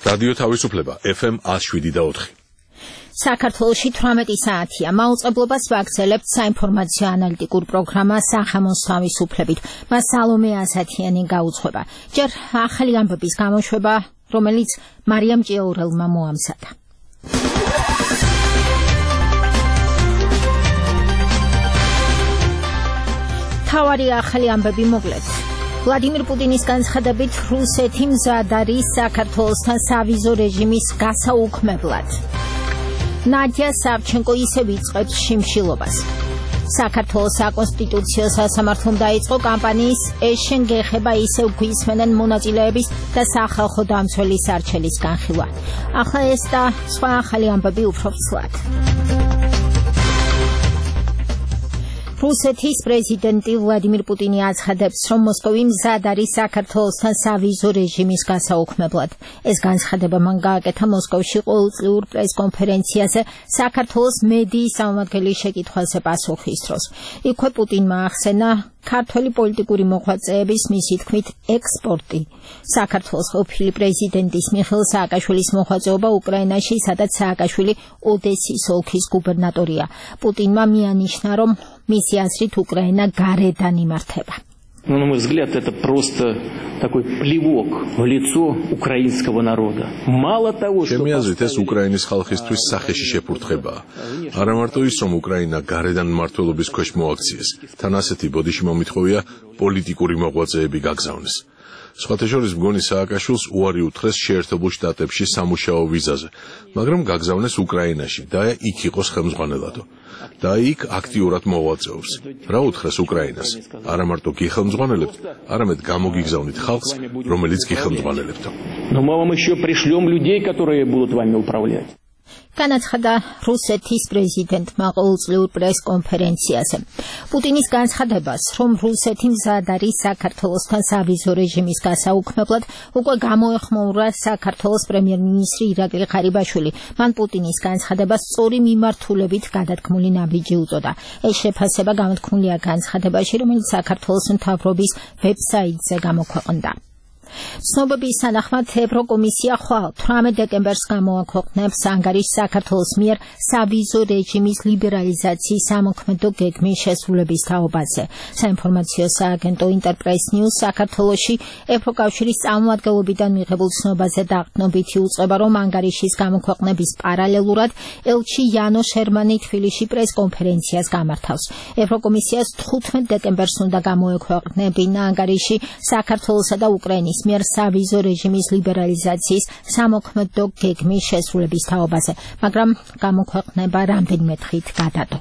რადიო თავისუფლება FM 107.4. საქართველოში 18 საათია. მაუწყებლობას ვაგრძელებთ საინფორმაციო ანალიტიკურ პროგრამა სახამოს თავისუფლებით. მას სალომე ასათიანი გაუძღვება. ჯერ ახალი ამბების გამოშვება, რომელიც მარიამ ჭიაურელმა მოამზადა. თავარი ახალი ამბები მოკლედ. ვლადიმირ პუტინის განცხადებით რუსეთი მზად არის საქართველოსთან სავიზო რეჟიმის გასაუქმებლად. ნადია სავჩენკო ისევ იწყებს შიმშილობას. საქართველოს საკონსტიტუციო სასამართლომ დაიწყო კამპანიის ეშენ გეხება ისევ გვისმენენ მონაწილეების და სახალხო დამცველის არჩევის განხილვა. ახლა ეს და სხვა ახალი ამბები უფრო ცვლად. რუსეთის პრეზიდენტი ვლადიმირ პუტინი აცხადებს, რომ მოსკოვი მზად არის საქართველოსთან სავიზო რეჟიმის გასაუქმებლად. ეს განცხადება მან გააკეთა მოსკოვში ყოველწლიურ პრესკონფერენციაზე საქართველოს მედიის წარმომადგენლის შეკითხვაზე პასუხის დროს. იქვე პუტინმა ახსენა ქართველი პოლიტიკური მოღვაწეების მისი თქმით ექსპორტი. საქართველოს ყოფილი პრეზიდენტის მიხეილ სააკაშვილის მოღვაწეობა უკრაინაში, სადაც სააკაშვილი ოდესის ოლქის გუბერნატორია. პუტინმა მიანიშნა, რომ მისი აზრით უკრაინა გარედან იმართება. Но, на мой взгляд, это просто такой плевок в лицо украинского народа. Мало того, что... ჩემი აზრით, ეს უკრაინის ხალხისთვის სახეში შეფურთხებაა. არა მარტო ის, რომ უკრაინა გარედან მმართველობის ქვეშ მოაქციეს, თან ასეთი ბოდიში მომითხოვია პოლიტიკური მოღვაწეები გაგზავნეს. სხვათა შორის მგონი სააკაშვილს უარი უთხრეს შეერთებულ შტატებში სამუშაო ვიზაზე, მაგრამ გაგზავნეს უკრაინაში და იქ იყოს ხელმძღვანელადო. და იქ აქტიურად მოღვაწეობს. რა უთხრეს უკრაინას? არა მარტო გიხელმძღვანელებთ, არამედ გამოგიგზავნით ხალხს, რომელიც გიხელმძღვანელებთო. Но мы вам еще пришлем людей, которые будут вами управлять. განაცხადა რუსეთის პრეზიდენტმა ყოველწლიურ პრესკონფერენციაზე. პუტინის განცხადებას, რომ რუსეთი მზად არის საქართველოსთან სავიზო რეჟიმის გასაუქმებლად, უკვე გამოეხმაურა საქართველოს პრემიერ-მინისტრი ირაკლი ღარიბაშვილი. მან პუტინის განცხადებას სწორი მიმართულებით გადადგმული ნაბიჯი უწოდა. ეს შეფასება გამოთქმულია განცხადებაში, რომელიც საქართველოს მთავრობის ვებსაიტზე გამოქვეყნდა. ცნობების თანახმად ევროკომისია ხვალ 18 დეკემბერს გამოაქვეყნებს ანგარიშს საქართველოს მიერ სავიზო რეჟიმის ლიბერალიზაციის სამოქმედო გეგმის შესრულების თაობაზე. საინფორმაციო სააგენტო ინტერპრეს ნიუს საქართველოში ევროკავშირის წარმომადგენლობიდან მიღებულ ცნობაზე დაყრდნობითი უწყება, რომ ანგარიშის გამოქვეყნების პარალელურად ელჩი იანო შერმანი თბილისში პრესკონფერენციას გამართავს. ევროკომისიას 15 დეკემბერს უნდა გამოექვეყნებინა ანგარიში საქართველოსა და უკრაინის მიერ სავიზო რეჟიმის ლიბერალიზაციის სამოქმედო გეგმის შესრულების თაობაზე, მაგრამ გამოქვეყნება რამდენიმე დღით გადადო.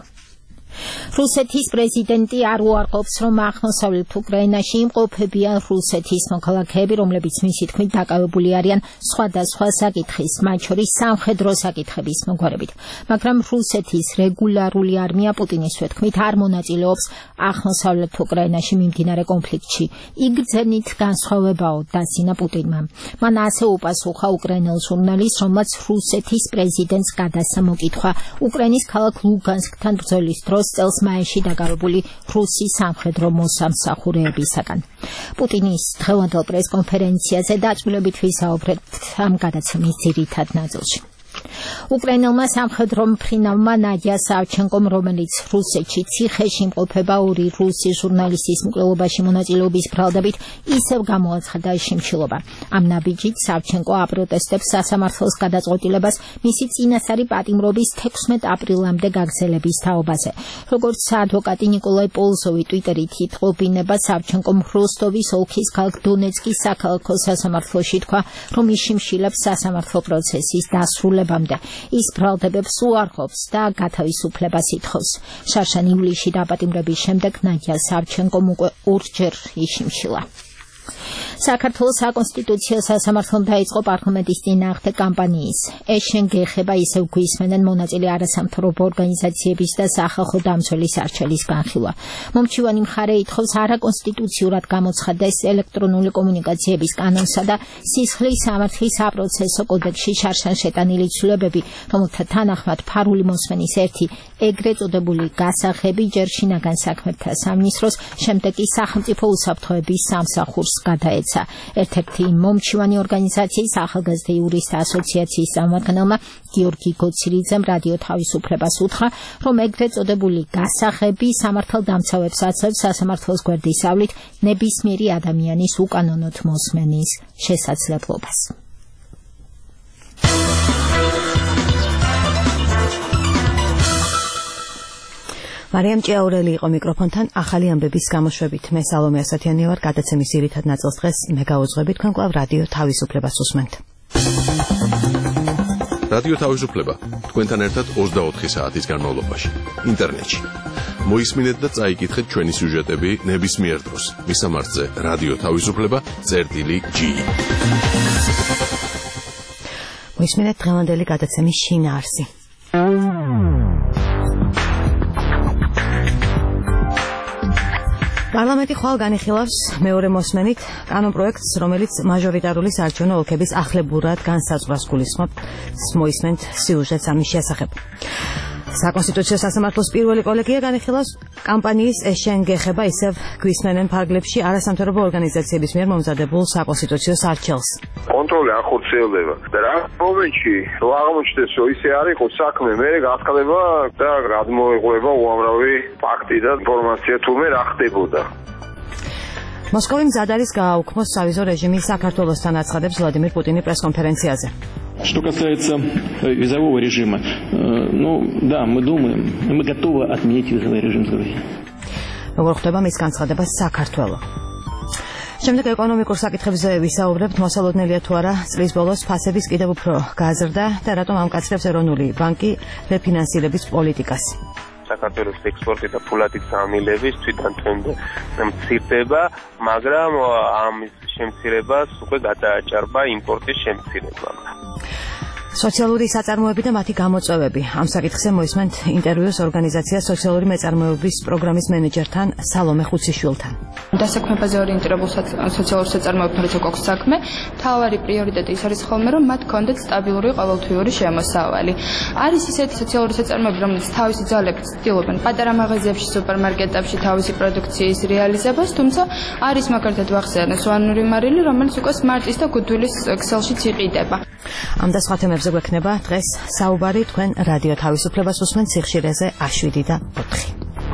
რუსეთის პრეზიდენტი არ უარყოფს, რომ აღმოსავლეთ უკრაინაში იმყოფებიან რუსეთის მოქალაქეები, რომლებიც მისი თქმით დაკავებული არიან სხვადასხვა საკითხის, მათ შორის სამხედრო საკითხების მოგვარებით. მაგრამ რუსეთის რეგულარული არმია პუტინის თქმით არ მონაწილეობს აღმოსავლეთ უკრაინაში მიმდინარე კონფლიქტში. იგრძენით განსხვავებაო, დასძინა პუტინმა. მან ასე უპასუხა უკრაინელ ჟურნალისტს, რომელმაც რუსეთის პრეზიდენტს გადასცა მოკითხვა უკრაინის ქალაქ ლუგანსკთან ბრძოლის დროს წელს მაისში დაკავებული რუსი სამხედრო მოსამსახურეებისაგან. პუტინის დღევანდელ პრესკონფერენციაზე დაწვრილებით ვისაუბრებთ ამ გადაცემის ძირითად ნაწილში. უკრაინელმა სამხედრო მფრინავმა ნადია სავჩენკომ, რომელიც რუსეთში ციხეში იმყოფება, ორი რუსი ჟურნალისტის მკვლელობაში მონაწილეობის ბრალდებით ისევ გამოაცხადა შიმშილობა. ამ ნაბიჯით სავჩენკო აპროტესტებს სასამართლოს გადაწყვეტილებას მისი წინასწარი პატიმრობის 16 აპრილამდე გაგრძელების თაობაზე. როგორც ადვოკატი ნიკოლაი პოლზოვი ტვიტერით იტყობინება, სავჩენკომ როსტოვის ოლქის ქალაქ დონეცკის საქალაქო სასამართლოში თქვა, რომ იშიმშილებს სასამართლო პროცესის დასრულებამდე. ის ბრალდებებს უარყოფს და გათავისუფლებას ითხოვს. შარშან ივლისში დაპატიმრების შემდეგ ნადია სავჩენკომ უკვე ორჯერ იშიმშილა. საქართველოს საკონსტიტუციო სასამართლომ დაიწყო პარლამენტის წინააღმდეგ კამპანიის ეშენ გეხება ისევ გვისმენენ მონაწილე არასამთავრობო ორგანიზაციების და სახალხო დამცველის არჩევის განხილვა. მომჩივანი მხარე ითხოვს არაკონსტიტუციურად გამოცხადეს ელექტრონული კომუნიკაციების კანონსა და სისხლის სამართლის საპროცესო კოდექსში შარშან შეტანილი ცვლილებები, რომელთა თანახმად ფარული მოსმენის ერთი ეგრეთ წოდებული გასაღები ჯერ შინაგან საქმეთა სამინისტროს, შემდეგ კი სახელმწიფო უსაფრთხოების სამსახურს გადაეცა. გაუწეცა ერთ-ერთი მომჩივანი ორგანიზაციის ახალგაზრდა იურისტთა ასოციაციის წარმომადგენელმა გიორგი გოცირიძემ რადიო თავისუფლებას უთხრა, რომ ეგრეთ წოდებული გასაღები სამართალდამცავებს აცევს სასამართლოს გვერდისავლით ნებისმიერი ადამიანის უკანონოდ მოსმენის შესაძლებლობას. მარიამ ჭიაურელი იყო მიკროფონთან ახალი ამბების გამოშვებით. მე სალომე ასათიანი ვარ, გადაცემის ძირითად ნაწილს დღეს მე გავუძღვებით, თქვენ კვლავ რადიო თავისუფლებას უსმენთ. რადიო თავისუფლება თქვენთან ერთად 24 საათის განმავლობაში ინტერნეტში. მოისმინეთ და წაიკითხეთ ჩვენი სიუჟეტები ნებისმიერ დროს. მისამართზე რადიო თავისუფლება წერტილი.g. მოისმინეთ დღევანდელი გადაცემის შინაარსი. პარლამენტი ხვალ განიხილავს მეორე მოსმენით კანონპროექტს, რომელიც მაჟორიტარული საარჩევნო ოლქების ახლებურად განსაზღვრას გულისხმობს. მოისმენთ სიუჟეტს ამის შესახებ. საკონსტიტუციო სასამართლოს პირველი კოლეგია განიხილავს კამპანიის ეს შენ გეხება ისევ გვისმენენ ფარგლებში არასამთავრობო ორგანიზაციების მიერ მომზადებულ საკონსტიტუციო სარჩელს. კონტროლი ახორციელდება და რა მომენტში რო აღმოჩნდეს რომ ისე არ იყო საქმე, მე გასკდება და გადმოეღვება უამრავი ფაქტი და ინფორმაცია თუმე რა ხდებოდა. მოსკოვი მზად არის გააუქმოს სავიზო რეჟიმი საქართველოსთან აცხადებს ვლადიმირ პუტინი პრესკონფერენციაზე. Что касается визового режима, да, мы думаем, мы готовы отменить визовый режим с Грузией. როგორ ხდება მის განცხადება საქართველო. შემდეგ ეკონომიკურ საკითხებზე ვისაუბრებთ, მოსალოდნელია თუ არა წლის ბოლოს ფასების კიდევ უფრო გაზრდა და რატომ ამკაცრებს ეროვნული ბანკი რეფინანსირების პოლიტიკას. საქართველოს ექსპორტი და ფულადი სამილების თვითონ თვენდე მცირდება, მაგრამ ამის შემცირებას უკვე გადააჭარბა იმპორტის შემცირებამ. სოციალური საწარმოები და მათი გამოწვევები. ამ საკითხზე მოისმენთ ინტერვიუს ორგანიზაცია სოციალური მეწარმოების პროგრამის მენეჯერთან სალომე ხუციშვილთან. დასაქმებაზე ორიენტირებულ სოციალურ საწარმოებთან როცა გვაქვს საქმე, მთავარი პრიორიტეტი ის არის ხოლმე, რომ მათ ჰქონდეთ სტაბილური ყოველთვიური შემოსავალი. არის ისეთი სოციალური საწარმოები, რომელიც თავისი ძალებით ცდილობენ პატარა მაღაზიებში, სუპერმარკეტებში თავისი პროდუქციის რეალიზებას, თუმცა არის მაგალითად ვახსენე სვანური მარილი, რომელიც უკვე სმარტის და გუდულის ქსელშიც იყიდება. ამ და სხვა თემებზე გვექნება დღეს საუბარი, თქვენ რადიო თავისუფლებას უსმენთ სიხშირეზე A7 და 4.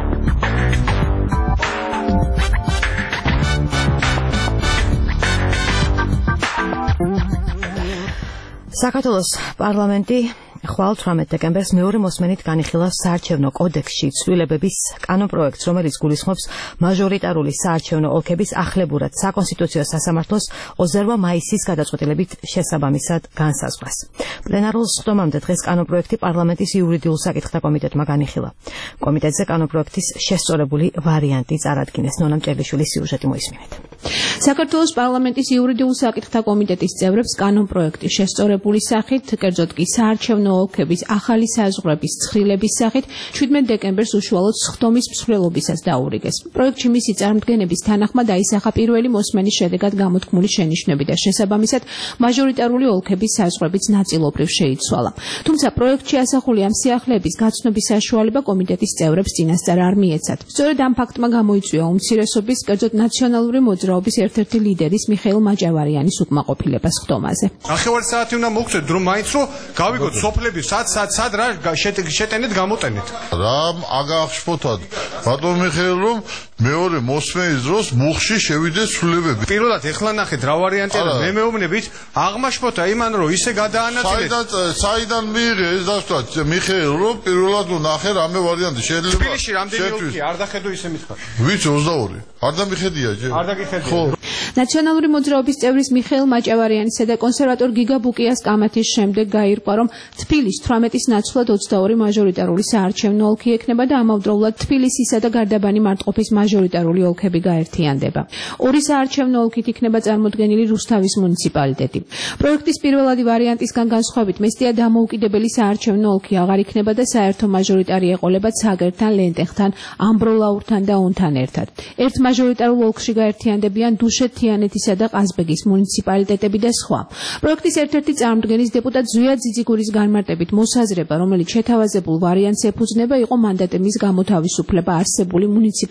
საქართველოს პარლამენტი ხვალ 18 დეკემბერს მეორე მოსმენით განიხილავს საარჩევნო კოდექსში ცვლილებების კანონპროექტს, რომელიც გულისხმობს მაჟორიტარული საარჩევნო ოლქების ახლებურად საკონსტიტუციო სასამართლოს 28 მაისის გადაწყვეტილებით შესაბამისად განსაზღვრას. პლენარულ სხდომამდე დღეს კანონპროექტი პარლამენტის იურიდიულ საკითხთა კომიტეტმა განიხილა. კომიტეტზე კანონპროექტის შესწორებული ვარიანტი წარადგინეს. ნონა მჭერლიშვილის სიუჟეტი მოისმინეთ. საქართველოს პარლამენტის იურიდიულ საკითხთა კომიტეტის წევრებს კანონპროექტი შესწორებული სახით, კერძოდ კი საარჩევნო ოლქების ახალი საზღვრების ცხრილების სახით 17 დეკემბერს უშუალოდ სხდომის მსვლელობისას დაურიგეს. პროექტში მისი წარმოდგენების თანახმად აისახა პირველი მოსმენის შედეგად გამოთქმული შენიშვნები და შესაბამისად მაჟორიტარული ოლქების საზღვრებიც ნაწილობრივ შეიცვალა. თუმცა პროექტში ასახული ამ სიახლეების გაცნობის საშუალება კომიტეტის წევრებს წინასწარ არ მიეცათ. სწორედ ამ ფაქტმა გამოიწვია უმცირესობის, კერძოდ ნაციონალური მოძრაობის ერთ-ერთი ლიდერის მიხეილ მაჭავარიანის უკმაყოფილება სხდომაზე. ნახევარი საათი უნდა მოგწევთ, რომ მაინც რომ გავიგოთ სოფლები სად რა შეტენეთ გამოტენეთ. რამ აგახშფოთად ბატონ მიხეილ რომ მეორე მოსმენის დროს მუხში შევიდეს ცვლილებები. პირველად ეხლა ნახეთ რა ვარიანტია და მე მეუბნებით აღმაშფოთა იმან რომ ისე გადაანაწილეთ. საიდან მიიღე ეს დასკვნა მიხეილ რომ პირველად ნახე რამე ვარიანტი შეიძლება. თბილისში რამდენი ოლქია არ დახედო ისე მითხარ. ვიცი 22. არ დამიხედია ჯერ. არ დაგიხედია. ხო. ნაციონალური მოძრაობის წევრის მიხეილ მაჭავარიანისა და კონსერვატორ გიგა ბუკიას კამათის შემდეგ გაირკვა, რომ თბილის 18-ის ნაცვლად 22 მაჟორიტარული საარჩევნო ოლქი ექნება და ამავდროულად თბილისისა და გარდაბანი მარტყოფის მაჟორიტარული ოლქები გაერთიანდება. ორი საარჩევნო ოლქით იქნება წარმოდგენილი რუსთავის მუნიციპალიტეტი. პროექტის პირველადი ვარიანტისგან განსხვავებით, მესტია დამოუკიდებელი საარჩევნო ოლქი აღარ იქნება და საერთო მაჟორიტარი ეყოლება ცაგერთან, ლენტეხთან, ამბროლაურთან და ონთან ერთად. ერთ მაჟორიტარულ ოლქში გაერთიანდებიან დუშეთ, თიანეთისა და ყაზბეგის მუნიციპალიტეტები და სხვა. პროექტის ერთ-ერთი წარმოდგენის დეპუტატ ზვია ძიძიგურის განმარტებით მოსაზრება, რომელიც შეთავაზებულ ვარიანტს ეფუძნება, იყო მანდატების გამოთავისუფლება არსებული მუნიციპალიტეტების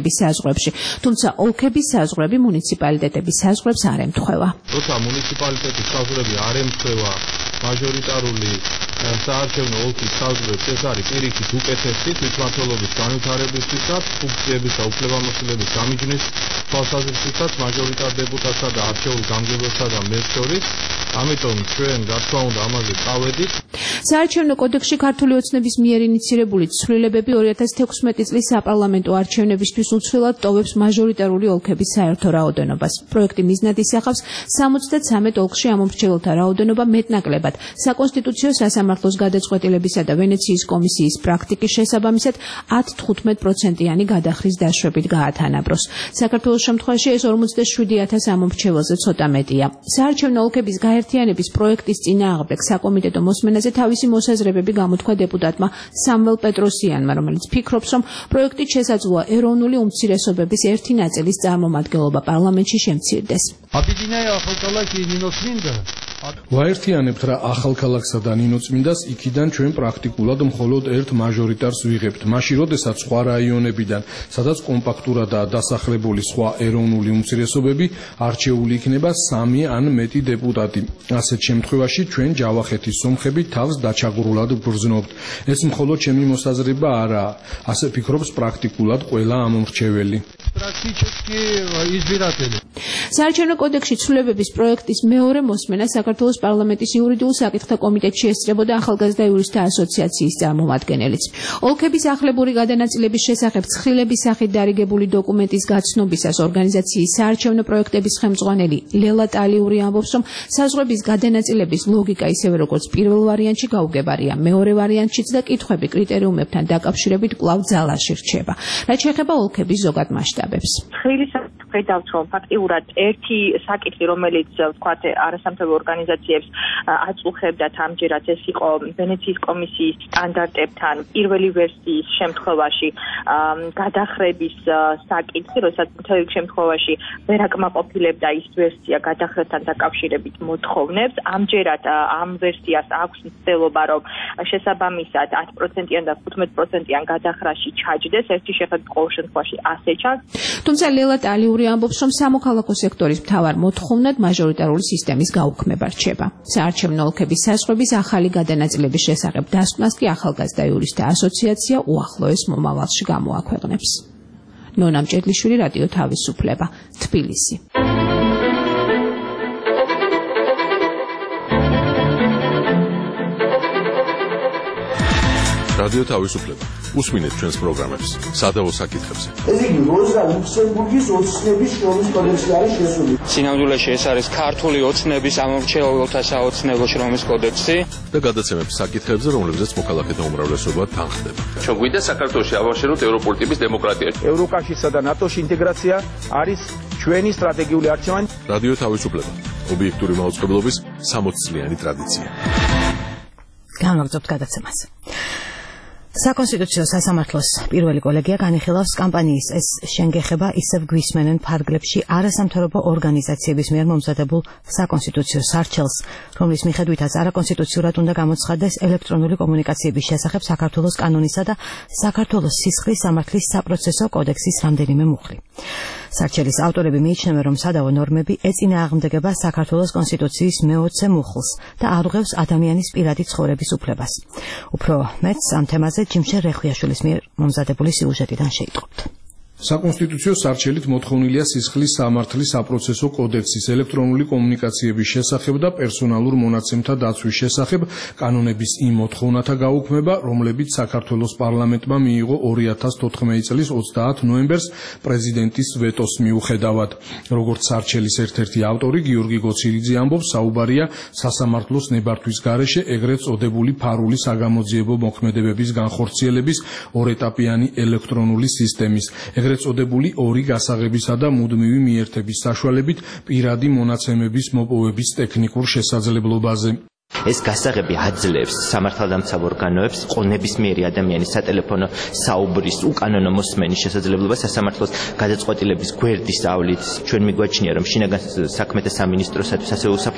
არჩევნების საზღვრებში, თუმცა ოლქების საზღვრები მუნიციპალიტეტების საზღვრებს არ ემთხვევა. როცა მუნიციპალიტეტის საზღვრები არ ემთხვევა მაჟორიტარული საარჩევნო ოლქის საზღვრებს, ეს არის პირიქით უკეთესი თვითმმართველობის განვითარებისთვისაც, ფუნქციების და უფლებამოსილების გამიჯვნის თვალსაზრისითაც მაჟორიტარ დეპუტატსა და არჩეულ გამგებელსა და მერს შორის. ამიტომ ჩვენ რა თქმა უნდა ამაზე წავედით. საარჩევნო კოდექსში ქართული ოცნების მიერ ინიცირებული ცვლილებები 2016 წლის საპარლამენტო არჩევნებისთვის უცვლელად ტოვებს მაჟორიტარული ოლქების საერთო რაოდენობას. პროექტი მიზნად ისახავს 73 ოლქში ამომრჩეველთა რაოდენობა მეტნაკლებად საკონსტიტუციო სასამართლოს გადაწყვეტილებისა და ვენეციის კომისიის პრაქტიკის შესაბამისად 10-15%-იანი გადახრის დაშვებით გაათანაბროს. საქართველოს შემთხვევაში ეს 47,000 ამომრჩეველზე ცოტა მეტია. საარჩევნო ოლქების გაერთიანების პროექტის წინააღმდეგ საკომიტეტო მოსმენაზე თავისი მოსაზრებები გამოთქვა დეპუტატმა სამվել პეტროსიანმა, რომელიც ფიქრობს, რომ პროექტით შესაძლოა ეროვნული უმცირესობების ერთი ნაწილის წარმომადგენლობა პარლამენტში შემცირდეს. ვაერთიანებთ რა ახალქალაქსა და ნინოწმინდას, იქიდან ჩვენ პრაქტიკულად მხოლოდ ერთ მაჟორიტარს ვიღებთ. მაშინ, როდესაც სხვა რაიონებიდან, სადაც კომპაქტურადაა დასახლებული სხვა ეროვნული უმცირესობები, არჩეული იქნება 3 ან მეტი დეპუტატი. ასეთ შემთხვევაში ჩვენ ჯავახეთის სომხები თავს დაჩაგრულად გრძნობთ. ეს მხოლოდ ჩემი მოსაზრება არაა. ასე ფიქრობს პრაქტიკულად ყველა ამომრჩეველი. საარჩევნო კოდექსში ცვლილებების პროექტის მეორე მოსმენა საქართველოს პარლამენტის იურიდიულ საკითხთა კომიტეტში ესწრებოდა ახალგაზრდა იურისტთა ასოციაციის წარმომადგენელიც. ოლქების ახლებური გადანაწილების შესახებ ცხრილების სახით დარიგებული დოკუმენტის გაცნობისას ორგანიზაციის საარჩევნო პროექტების ხელმძღვანელი ლელა ტალიური ამბობს, რომ საზღვრების გადანაწილების ლოგიკა ისევე როგორც პირველ ვარიანტში გაუგებარია, მეორე ვარიანტშიც და კითხვები კრიტერიუმებთან დაკავშირებით კვლავ ძალაში რჩება. რაც შეეხება ოლქების ზოგად მასშტაბებს. ხედავთ, რომ ფაქტიურად ერთი საკითხი, რომელიც ვთქვათ, არასამთავრობო ორგანიზაციებს აწუხებდა ამჯერად, ეს იყო ვენეციის კომისიის სტანდარტებთან პირველი ვერსიის შემთხვევაში გადახრების საკითხი, როდესაც მთელ შემთხვევაში ვერ აკმაყოფილებდა ის ვერსია გადახრებთან დაკავშირებით მოთხოვნებს. ამჯერად ამ ვერსიას აქვს მცდელობა, რომ შესაბამისად 10%-იან და 15%-იან გადახრაში ჩაჯდეს. ერთი შეხედვით ყოველ შემთხვევაში ასე ჩანს. თუმცა ლელა ტალიური ამბობს, რომ სამოქალაქო სექტორის მთავარ მოთხოვნად მაჟორიტარული სისტემის გაუქმება რჩება. საარჩევნო ოლქების საზღვრების ახალი გადანაწილების შესახებ დასკვნას კი ახალგაზრდა იურისტთა ასოციაცია უახლოეს მომავალში გამოაქვეყნებს. ნონა მჭედლიშვილი, რადიო თავისუფლება, თბილისი. რადიო თავისუფლება. უსმინეთ ჩვენს პროგრამებს სადავო საკითხებზე. ეს იგი როზა ლუქსემბურგის ოცნების შრომის კოდექსი არის შესული. სინამდვილეში ეს არის ქართული ოცნების ამომრჩეველთა საოცნებო შრომის კოდექსი და გადაცემებს საკითხებზე, რომლებზეც მოქალაქეთა უმრავლესობა თანხდება. ჩვენ გვინდა საქართველოში ავაშენოთ ევროპული ტიპის დემოკრატია. ევროკავშირსა და ნატოში ინტეგრაცია არის ჩვენი სტრატეგიული არჩევანი. რადიო თავისუფლება. ობიექტური მაუწყებლობის 60 წლიანი ტრადიცია. განვაგრძობთ გადაცემას. საკონსტიტუციო სასამართლოს პირველი კოლეგია განიხილავს კამპანიის ეს შენგეხება ისევ გვისმენენ ფარგლებში არასამთავრობო ორგანიზაციების მიერ მომზადებულ საკონსტიტუციო სარჩელს, რომლის მიხედვითაც არაკონსტიტუციურად უნდა გამოცხადდეს ელექტრონული კომუნიკაციების შესახებ საქართველოს კანონისა და საქართველოს სისხლის სამართლის საპროცესო კოდექსის რამდენიმე მუხლი. სარჩელის ავტორები მიიჩნევენ, რომ სადავო ნორმები ეწინააღმდეგება საქართველოს კონსტიტუციის მე-20 მუხლს და არუღევს ადამიანის პირადი ცხოვრების უფლებას. უფრო მეც ამ თემაზე ჯიმშერ რეხვიაშვილის მიერ მომზადებული სიუჟეტიდან შეიტყობთ. საკონსტიტუციო სარჩელით მოთხოვნილია სისხლის სამართლის საპროცესო კოდექსის ელექტრონული კომუნიკაციების შესახებ და პერსონალურ მონაცემთა დაცვის შესახებ კანონების იმ მოთხოვნათა გაუქმება, რომლებიც საქართველოს პარლამენტმა მიიღო 2014 წლის 30 ნოემბერს პრეზიდენტის ვეტოს მიუხედავად. როგორც სარჩელის ერთ-ერთი ავტორი გიორგი გოცირიძე ამბობს, საუბარია სასამართლოს ნებართვის გარეშე ეგრეთ წოდებული ფარული საგამოძიებო მოქმედებების განხორციელების ორეტაპიანი ელექტრონული სისტემის, ეგრეთ წოდებული ორი გასაღებისა და მუდმივი მიერთების საშუალებით პირადი მონაცემების მოპოვების ტექნიკურ შესაძლებლობაზე. ეს გასაღები აძლევს სამართალდამცავ ორგანოებს ყონებისმიერი ადამიანის სატელეფონო საუბრის უკანონო მოსმენის შესაძლებლობას სასამართლოს გადაწყვეტილების გვერდის ავლით. ჩვენ მიგვაჩნია, რომ შინაგან საქმეთა სამინისტროსათვის ასევე უსაფრთხო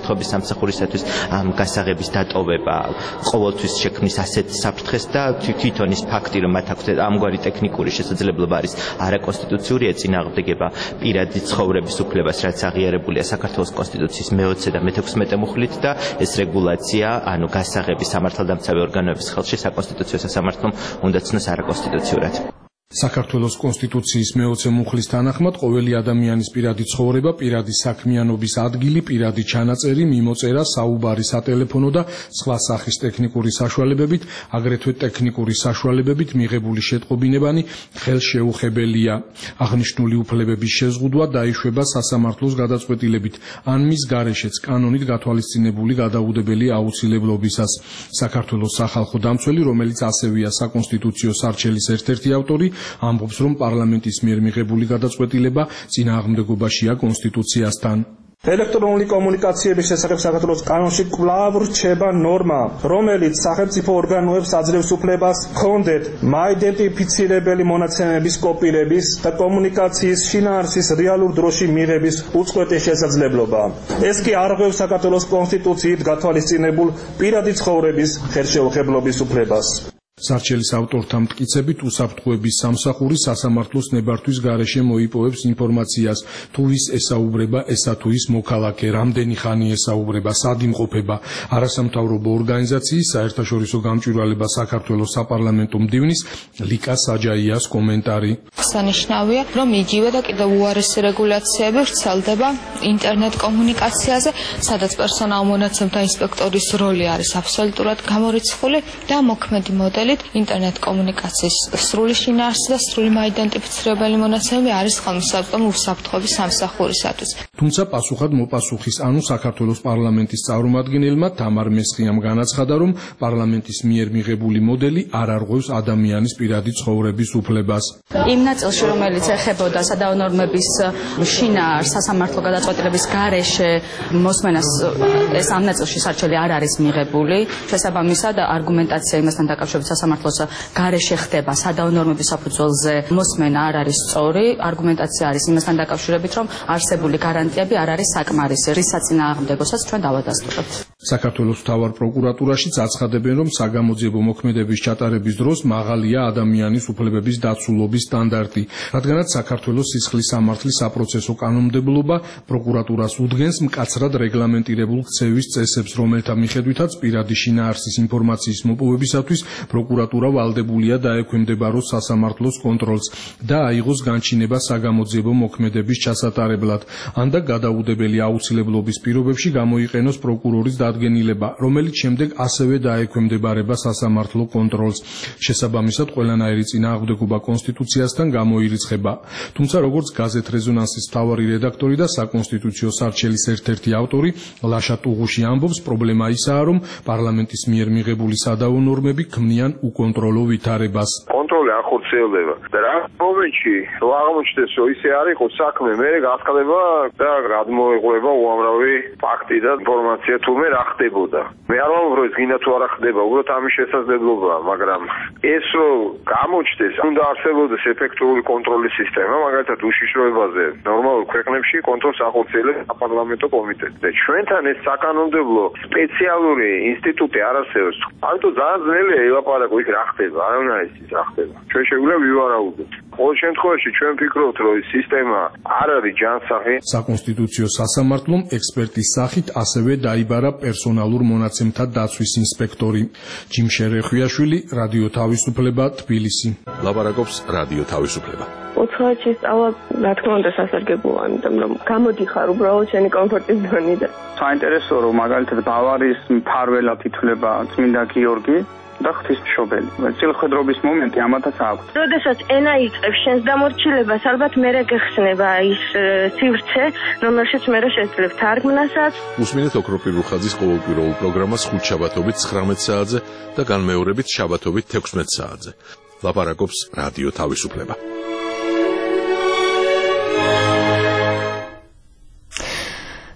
მართლობის სამსახურისათვის ამ გასაღების დატოვება ყოველთვის შექმნის ასეთ საფრთხეს და თვითონ ის ფაქტი, რომ მათ აქვს ამგვარი ტექნიკური შესაძლებლობა არის არაკონსტიტუციური ეწინააღმდეგება პირადი ცხოვრების უფლებას, რაც აღიარებულია საქართველოს კონსტიტუციის მე-20 და მე-16 მუხლით და ეს რეგულაცია, ანუ გასაღების სამართალდამცავი ორგანოების ხელში საკონსტიტუციო სასამართლომ უნდა ცნოს არაკონსტიტუციურად. საქართველოს კონსტიტუციის მე-20 მუხლის თანახმად ყოველი ადამიანის პირადი ცხოვრება, პირადი საქმიანობის ადგილი, პირადი ჩანაწერი, მიმოწერა, საუბარი სატელეფონო და სხვა სახის ტექნიკური საშუალებებით, აგრეთვე ტექნიკური საშუალებებით მიღებული შეტყობინებანი ხელშეუხებელია. აღნიშნული უფლებების შეზღუდვა დაიშვება სასამართლოს გადაწყვეტილებით, ან მის გარეშეც კანონით გათვალისწინებული გადაუდებელი აუცილებლობისას. საქართველოს სახალხო დამცველი, რომელიც ასევეა საკონსტიტუციო სარჩელის ერთ-ერთი ავტორი, ამბობს, რომ პარლამენტის მიერ მიღებული გადაწყვეტილება წინააღმდეგობაშია კონსტიტუციასთან. ელექტრონული კომუნიკაციების შესახებ საქართველოს კანონში კვლავ რჩება ნორმა, რომელიც სახელმწიფო ორგანოებს აძლევს უფლებას ჰქონდეთ მაიდენტიფიცირებელი მონაცემების კოპირების და კომუნიკაციის შინაარსის რეალურ დროში მიღების უწყვეტი შესაძლებლობა. ეს კი არღვევს საქართველოს კონსტიტუციით გათვალისწინებულ პირადი ცხოვრების ხელშეუხებლობის უფლებას. სარჩელის ავტორთა მტკიცებით უსაფრთხოების სამსახური სასამართლოს ნებართვის გარეშე მოიპოვებს ინფორმაციას, თუ ვის ესაუბრება ესა თუ ის მოქალაქე, რამდენი ხანი ესაუბრება, სად იმყოფება. არასამთავრობო ორგანიზაციის საერთაშორისო გამჭვირვალება საქართველოს საპარლამენტო მდივნის ლიკა საჯაიას კომენტარი. Სანიშნავია, რომ იგივე და კიდევ უარესი რეგულაციები ვრცელდება ინტერნეტ კომუნიკაციაზე, სადაც პერსონალ მონაცემთა ინსპექტორის როლი არის აბსოლუტურად გამორიცხული და მოქმედი მოდელი ინტერნეტ კომუნიკაციის სრული შინაარსი და სრული მაიდენტიფიცირებელი მონაცემები არის ხელმისაწვდომი უსაფრთხოების სამსახურისათვის. თუმცა პასუხად მოპასუხის, ანუ საქართველოს პარლამენტის წარმომადგენელმა თამარ მესხიამ განაცხადა, რომ პარლამენტის მიერ მიღებული მოდელი არ არღვევს ადამიანის პირადი ცხოვრების უფლებას. იმ ნაწილში, რომელიც ეხებოდა სადავო ნორმების შინაარსს სასამართლო გადაწყვეტილების გარეშე მოსმენას, ეს ამ ნაწილში სარჩელი არ არის მიღებული. შესაბამისად, არგუმენტაცია იმასთან დაკავშირებით სასამართლოს გარეშე ხდება სადავო ნორმების საფუძველზე მოსმენა არ არის სწორი. არგუმენტაცია არის იმასთან დაკავშირებით, რომ არსებული გარანტიები არ არის საკმარისი, რის საწინააღმდეგოსაც ჩვენ დავადასტურებთ. საქართველოს მთავარ პროკურატურაშიც აცხადებენ, რომ საგამოძიებო მოქმედების ჩატარების დროს მაღალია ადამიანის უფლებების დაცულობის სტანდარტი, რადგანაც საქართველოს სისხლის სამართლის საპროცესო კანონმდებლობა პროკურატურას უდგენს მკაცრად რეგლამენტირებულ ქცევის წესებს, რომელთა მიხედვითაც პირადი შინაარსის ინფორმაციის მოპოვებისათვის პროკურატურა ვალდებულია დაექვემდებაროს სასამართლოს კონტროლს და აიღოს განჩინება საგამოძიებო მოქმედების ჩასატარებლად, ან და გადაუდებელი აუცილებლობის პირობებში გამოიყენოს პროკურორის დადგენილება, რომელიც შემდეგ ასევე დაექვემდებარება სასამართლო კონტროლს. შესაბამისად, ყველანაირი წინააღმდეგობა კონსტიტუციასთან გამოირიცხება. თუმცა, როგორც გაზეთ რეზონანსის მთავარი რედაქტორი და საკონსტიტუციო სარჩელის ერთ-ერთი ავტორი ლაშა ტუღუში ამბობს, პრობლემა ისაა, რომ პარლამენტის მიერ მიღებული სადავო ნორმები ქმნიან უკონტროლო ვითარებას. კონტროლი არ ხორციელდება და რა მომენტში რო აღმოჩნდეს, რომ ისე არ იყო საქმე, მე გაცხადება და გადმოეყובה უამრავი ფაქტი და ინფორმაცია თურმე რა ხდებოდა. მე არ ვამბობ, რომ ეს გინდა თუ არა ხდება, უბრალოდ ამის შესაძლებლობაა, მაგრამ ეს რო გამოჩნდეს, უნდა არსებობდეს ეფექტური კონტროლის სისტემა, მაგალითად უშიშროებაზე. ნორმალურ ქვეყნებში კონტროლს ახორციელებს საპარლამენტო კომიტეტი და ჩვენთან ეს საკანონმდებლო სპეციალური ინსტიტუტი არ არსებობს. ამიტომ ძალიან ძნელია ელაპარაკო იქ რა ხდება, არავინ არ იცის რა ხდება. ჩვენ შეგვიძლია ვივარაუდოთ. ყოველ შემთხვევაში ჩვენ ვფიქრობთ, რომ ეს სისტემა არ არის ჯანსაღი. საკონსტიტუციო სასამართლომ ექსპერტის სახით ასევე დაიბარა პერსონალურ მონაცემთა დაცვის ინსპექტორი. ჯიმშე რეხვიაშვილი, რადიო თავისუფლება, თბილისი. ლაპარაკობს რადიო თავისუფლება. ოცხალში სწავლა, რა თქმა უნდა, სასარგებლოა, იმიტომ რომ გამოდიხარ უბრალოდ შენი კომფორტის ზონიდან. საინტერესოა, რომ მაგალითად ბავარის მფარველად ითვლება წმინდა გიორგი და ღვთისმშობელი. წილხვედრობის მომენტი ამათაც აქვს. როდესაც ენა იწყებს შენს დამორჩილებას, ალბათ მერე გეხსნება ის სივრცე, რომელშიც მერე შეძლებ თარგმნასაც. უსმინეთ ოქროპირ რუხაძის ყოველკვირეულ პროგრამას ხუთშაბათობით 19 საათზე და განმეორებით შაბათობით 16 საათზე. ლაპარაკობს რადიო თავისუფლება.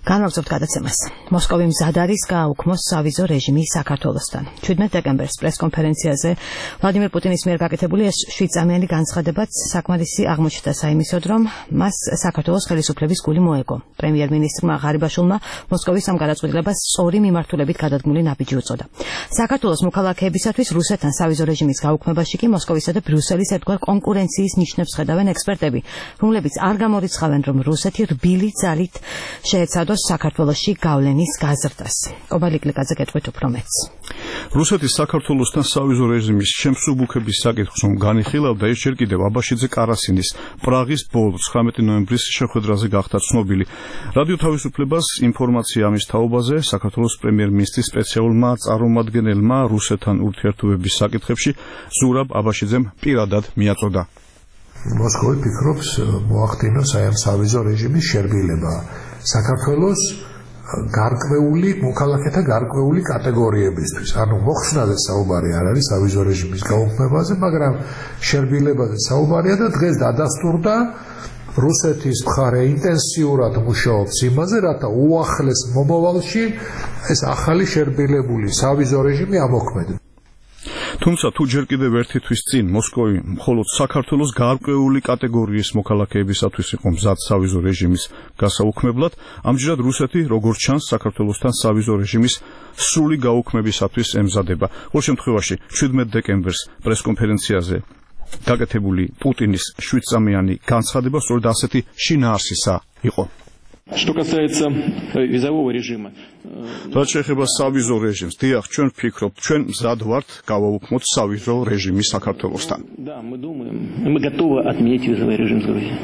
განვაგრძობთ გადაცემას. მოსკოვი მზად არის გააუქმოს სავიზო რეჟიმი საქართველოსთან. 17 დეკემბერს პრესკონფერენციაზე ვლადიმერ პუტინის მიერ გაკეთებული ეს 7-წამიანი განცხადებაც საკმარისი აღმოჩნდა საიმისოდ, რომ მას საქართველოს ხელისუფლების გული მოეგო. პრემიერ-მინისტრმა ღარიბაშვილმა მოსკოვის ამ გადაწყვეტილებას სწორი მიმართულებით გადადგმული ნაბიჯი უწოდა. საქართველოს მოქალაქეებისათვის რუსეთთან სავიზო რეჟიმის გაუქმებაში კი მოსკოვისა და ბრიუსელის ერთგვარ კონკურენციის ნიშნებს ხედავენ ექსპერტები, რომლებიც არ გამორიცხავენ, რომ რუსეთი რბილი ძალით შეეცადოს საქართველოში გავლენის გაზრდას. ობალიკლიკაძე გეტყვით უფრო მეც. რუსეთის საქართველოსთან სავიზო რეჟიმის შემსუბუქების საკითხს რომ განიხილავდა, ეს ჯერ კიდევ აბაშიძე კარასინის პრაღის ბოლო 19 ნოემბრის შეხვედრაზე გახდა ცნობილი. რადიო თავისუფლებას ინფორმაცია ამის თაობაზე საქართველოს პრემიერ-მინისტრის სპეციალურმა წარმომადგენელმა რუსეთთან ურთიერთობების საკითხებში ზურაბ აბაშიძემ პირადად მიაწოდა. მოსკოვი ფიქრობს მოახდინოს აი ამ სავიზო რეჟიმის შერბილება საქართველოს გარკვეული მოქალაქეთა გარკვეული კატეგორიებისთვის. ანუ მოხსნაზე საუბარი არ არის სავიზო რეჟიმის გაუქმებაზე, მაგრამ შერბილებაზე საუბარია და დღეს დადასტურდა რუსეთის მხარე ინტენსიურად მუშაობს იმაზე, რათა უახლეს მომავალში ეს ახალი შერბილებული სავიზო რეჟიმი ამოქმედდეს. თუმცა თუ ჯერ კიდევ ერთი თვის წინ მოსკოვი მხოლოდ საქართველოს გარკვეული კატეგორიის მოქალაქეებისათვის იყო მზად სავიზო რეჟიმის გასაუქმებლად, ამჯერად რუსეთი როგორც ჩანს საქართველოსთან სავიზო რეჟიმის სრული გაუქმებისათვის ემზადება. ყოველ შემთხვევაში 17 დეკემბერს პრესკონფერენციაზე გაკეთებული პუტინის 7-წამიანი განცხადება სწორედ ასეთი შინაარსისა იყო. Что касается визового режима. რაც შეეხება სავიზო რეჟიმს, დიახ, ჩვენ ვფიქრობთ, ჩვენ მზად ვართ გავაუქმოთ სავიზო რეჟიმი საქართველოსთან. Да, мы думаем, мы готовы отменить визовый режим с Грузией.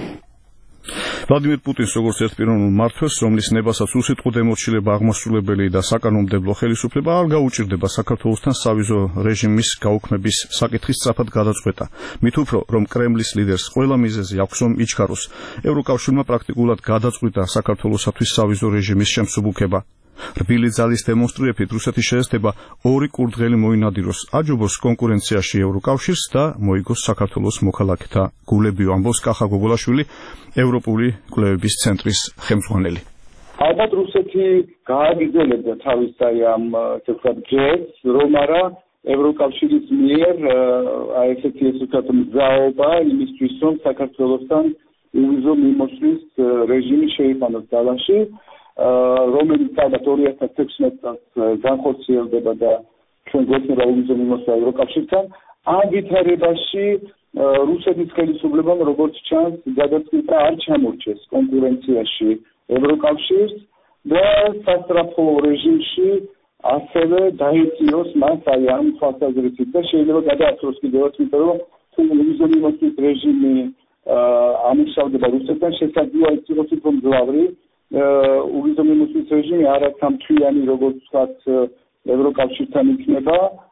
ვლადიმერ პუტინს როგორც ერთპიროვნულ მმართველს, რომლის ნებასაც უსიტყვო დემორჩილება აღმასრულებელი და საკანონმდებლო ხელისუფლება არ გაუჭირდება საქართველოსთან სავიზო რეჟიმის გაუქმების საკითხის სწრაფად გადაწყვეტა. მით უფრო, რომ კრემლის ლიდერს ყველა მიზეზი აქვს, რომ იჩქაროს. ევროკავშირმა პრაქტიკულად გადაწყვიტა საქართველოსათვის სავიზო რეჟიმის შემსუბუქება. რბილი ძალის დემონსტრირებით რუსეთი შეეცდება ორი კურდღელი მოინადიროს, აჯობოს კონკურენციაში ევროკავშირს და მოიგოს საქართველოს მოქალაქეთა გულები, ამბობს კახა გოგოლაშვილი, ევროპული კვლევების ცენტრის ხელმძღვანელი. ალბათ რუსეთი გააგრძელებდა თავის ამ ჯერს, რომ არა ევროკავშირის მიერ აი ესეთი მგზავრობა იმისთვის, რომ საქართველოსთან უვიზო მიმოსვლის რეჟიმი შეიყვანოს ძალაში, რომელიც ალბათ 2016 წელს განხორციელდება და ჩვენ გვექნება უვიზო მიმოსვლა ევროკავშირთან. ამ ვითარებაში რუსეთის ხელისუფლებამ როგორც ჩანს გადაწყვიტა არ ჩამორჩეს კონკურენციაში ევროკავშირს და სასწრაფო რეჟიმში ასევე დაიწიოს მას აი ამ თვალსაზრისით და შეიძლება გადაასწროს კიდევაც, იმიტომ რომ თუ უვიზო მიმოსვლის რეჟიმი ამუშავდება რუსეთთან, შესაძლოა ის იყოს უფრო მძლავრი უვიზო მიმოსვლის რეჟიმი არათამთვიანი, როგორც ვთქვათ, ევროკავშირთან იქნება,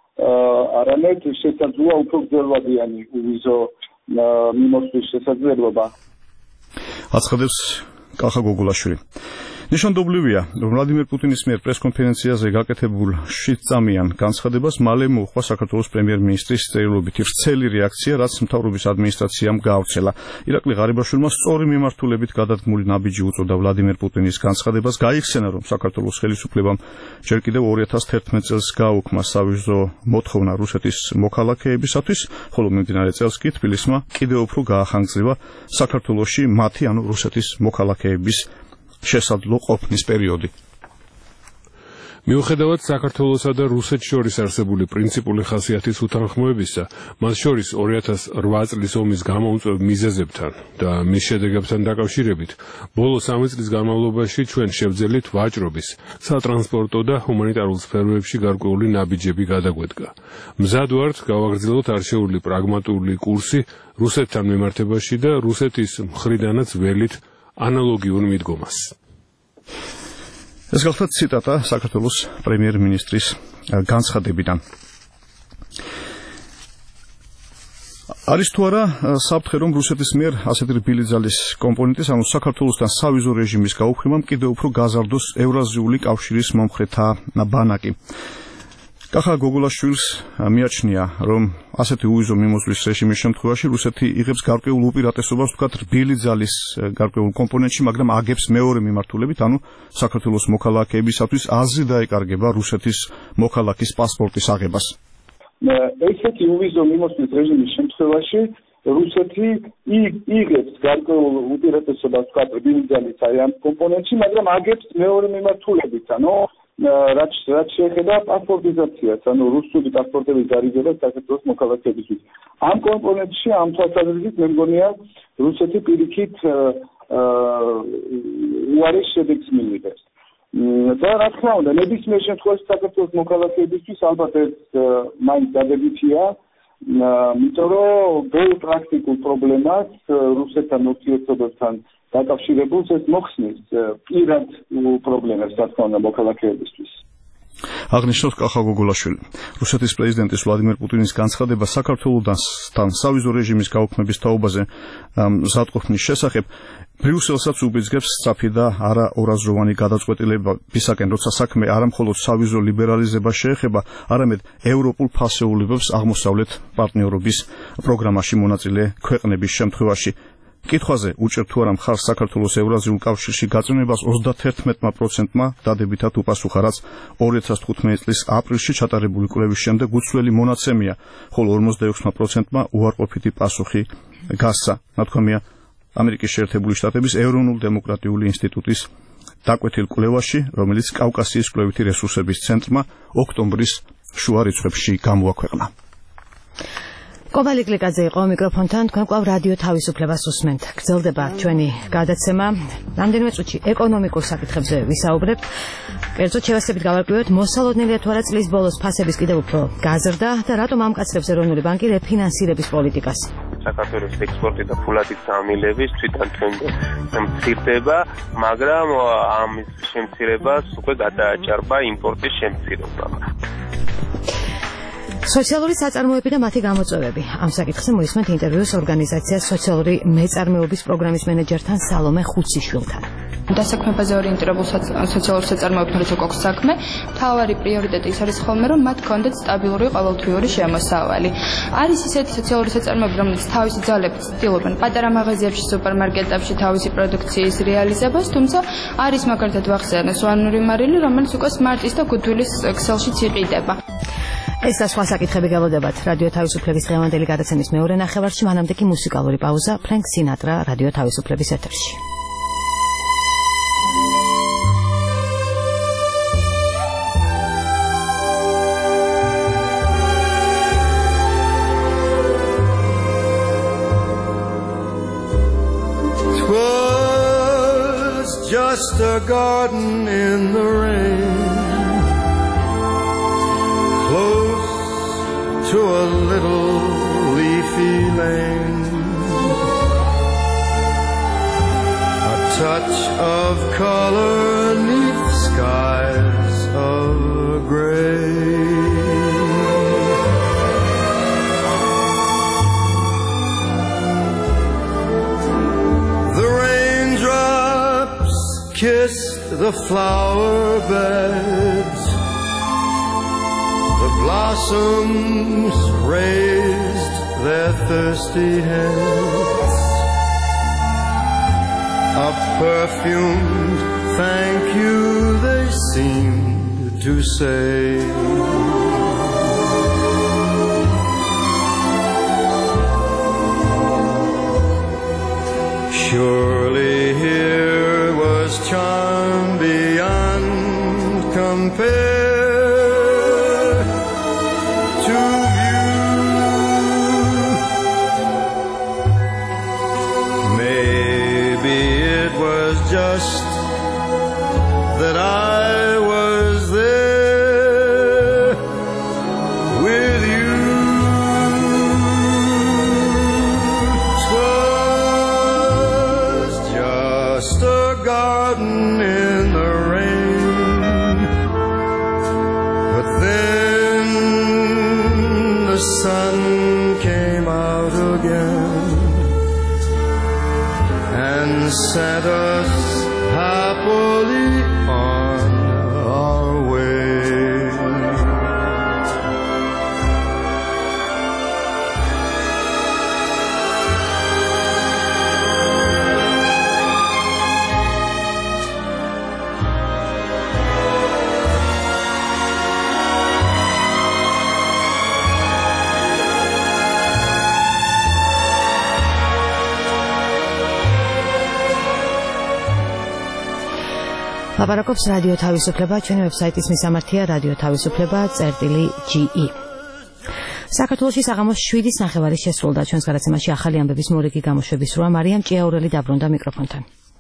არამედ შესაძლოა უფრო გრძელვადიანი უვიზო მიმოსვლის შესაძლებლობა. აცხადებს კახა გოგოლაშვილი. ნიშანდობლივია, რომ ვლადიმერ პუტინის მიერ პრესკონფერენციაზე გაკეთებულ 7-წამიან განცხადებას მალე მოუხდა საქართველოს პრემიერ-მინისტრის წერილობითი ვრცელი რეაქცია, რაც მთავრობის ადმინისტრაციამ გაავრცელა. ირაკლი ღარიბაშვილმა სწორი მიმართულებით გადადგმული ნაბიჯი უწოდა ვლადიმერ პუტინის განცხადებას, გაიხსენა, რომ საქართველოს ხელისუფლებამ ჯერ კიდევ 2011 წელს გააუქმა სავიზო მოთხოვნა რუსეთის მოქალაქეებისათვის, ხოლო მიმდინარე წელს კი თბილისმა კიდევ უფრო გაახანგრძლივა საქართველოში მათი, ანუ რუსეთის მოქალაქეების შესაძლო ყოფნის პერიოდი. მიუხედავად საქართველოსა და რუსეთს შორის არსებული პრინციპული ხასიათის უთანხმოებისა, მათ შორის 2008 წლის ომის გამოუწვევ მიზეზებთან და მის შედეგებთან დაკავშირებით, ბოლო 3 წლის განმავლობაში ჩვენ შევძელით ვაჭრობის, სატრანსპორტო და ჰუმანიტარულ სფეროებში გარკვეული ნაბიჯები გადაგვედგა. მზად ვართ გავაგრძელოთ არჩეული პრაგმატული კურსი რუსეთთან მიმართებაში და რუსეთის მხრიდანაც ველით ანალოგიურ მიდგომას. ეს გახლავთ ციტატა საქართველოს პრემიერ-მინისტრის განცხადებიდან. არის თუ არა საფრთხე, რომ რუსეთის მიერ ასეთი რბილი ძალის კომპონენტის, ანუ საქართველოსთან სავიზო რეჟიმის გაუქმებამ კიდევ უფრო გაზარდოს ევრაზიული კავშირის მომხრეთა ბანაკი. კახა გოგოლაშვილს მიაჩნია, რომ ასეთი უიზო მიმოსვლის რეჟიმის შემთხვევაში რუსეთი იღებს გარკვეულ უპირატესობას, ვთქვათ, რბილი ძალის გარკვეულ კომპონენტში, მაგრამ აგებს მეორე მიმართულებით, ანუ საქართველოს მოქალაქეებისათვის აზრი დაეკარგება რუსეთის მოქალაქის პასპორტის აღებას. ესეთი უვიზო მიმოსვლის რეჟიმის შემთხვევაში რუსეთი იღებს გარკვეულ უპირატესობას, ვთქვათ, რბილი ძალის ამ კომპონენტში, მაგრამ აგებს მეორე მიმართულებით, ანუ რაც შეეხება პასპორტიზაციას, ანუ რუსული პასპორტების გარიგებას საქართველოს მოქალაქეებისთვის. ამ კომპონენტში ამ თვალსაზრისით მე მგონია რუსეთი პირიქით უარეს შედეგს მიიღებს. და რა თქმა უნდა, ნებისმიერ შემთხვევაში საქართველოს მოქალაქეებისთვის ალბათ ეს მაინც დადებითია, იმიტომ რომ ბევრ პრაქტიკულ პრობლემას რუსეთთან ურთიერთობებთან დაკავშირებულს ეს მოხსნის პირად პრობლემებს, რა თქმა უნდა, მოქალაქეებისთვის. აღნიშნავს კახა გოგოლაშვილი. რუსეთის პრეზიდენტის ვლადიმერ პუტინის განცხადება საქართველოსთან სავიზო რეჟიმის გაუქმების თაობაზე ზადყოფნის შესახებ ბრიუსელსაც უბიძგებს სწრაფი და არაორაზროვანი გადაწყვეტილებებისაკენ, როცა საქმე არა მხოლოდ სავიზო ლიბერალიზებას შეეხება, არამედ ევროპულ ფასეულებებს აღმოსავლეთ პარტნიორობის პროგრამაში მონაწილე ქვეყნების შემთხვევაში. კითხვაზე უჭერ თუ არა მხარს საქართველოს ევრაზიულ კავშირში გაწევნებას 31%-მა დადებითად უპასუხა, რაც 2015 წლის აპრილში ჩატარებული კვლევის შემდეგ უცვლელი მონაცემია, ხოლო 46%-მა უარყოფითი პასუხი გასცა. ნათქვამია ამერიკის შეერთებული შტატების ეროვნულ დემოკრატიული ინსტიტუტის დაკვეთილ კვლევაში, რომელიც კავკასიის კვლევითი რესურსების ცენტრმა ოქტომბრის შუა რიცხვებში გამოაქვეყნა. კობალი კლიკაძე იყო მიკროფონთან, თქვენ კვლავ რადიო თავისუფლებას უსმენთ. გრძელდება ჩვენი გადაცემა. რამდენიმე წუთში ეკონომიკურ საკითხებზე ვისაუბრებთ. კერძოდ შევასწრებით გავარკვიოთ, მოსალოდნელია თუ არა წლის ბოლოს ფასების კიდევ უფრო გაზრდა და რატომ ამკაცრებს ეროვნული ბანკი რეფინანსირების პოლიტიკას. საქართველოს ექსპორტი და ფულადი წამილების თვითონ მცირდება, მაგრამ ამის შემცირებას უკვე გადააჭარბა იმპორტის შემცირება. სოციალური საწარმოები და მათი გამოწვევები. ამ საკითხზე მოისმენთ ინტერვიუს ორგანიზაცია სოციალური მეწარმეობის პროგრამის მენეჯერთან სალომე ხუციშვილთან. დასაქმებაზე ორიენტირებულ სოციალურ საწარმოებთან როცა გვაქვს საქმე, მთავარი პრიორიტეტი ის არის ხოლმე, რომ მათ კონდეთ სტაბილური ყოველთვიური შემოსავალი. არის ისეთი სოციალური საწარმოები, რომელიც თავისი ძალებით ცდილობენ პატარა მაღაზიებში, სუპერმარკეტებში თავისი პროდუქციის რეალიზებას, თუმცა არის მაგალითად ვახსენე სვანური მარილი, რომელიც უკვე სმარტის და გუდვილის ქსელშიც იყიდება. ეს და სხვა საკითხები გელოდებათ რადიო თავისუფლების დღევანდელი გადაცემის მეორე ნახევარში, მანამდე კი მუსიკალური პაუზა ფრენკ სინატრა რადიო თავისუფლების ეთერში. Twas just a garden in the rain, close to a little leafy lane, a touch of color 'neath skies of gray. The raindrops kissed the flower beds, the blossoms raised their thirsty heads, a perfumed thank you they seemed to say. Surely here was charm beyond compare to view. Maybe it was just that I was there with you. 'Twas just a garden in the rain, but then the sun came out again and set us happily on our way. ლაპარაკობს რადიო თავისუფლება, ჩვენი ვებსაიტის მისამართია radioთავისუფლება.ge. საქართველოში საღამოს 7:30 შესრულდა ჩვენს გადაცემაში ახალი ამბების მორიგი გამოშვების რვა. მარიამ ჭიაურელი დაბრუნდა მიკროფონთან.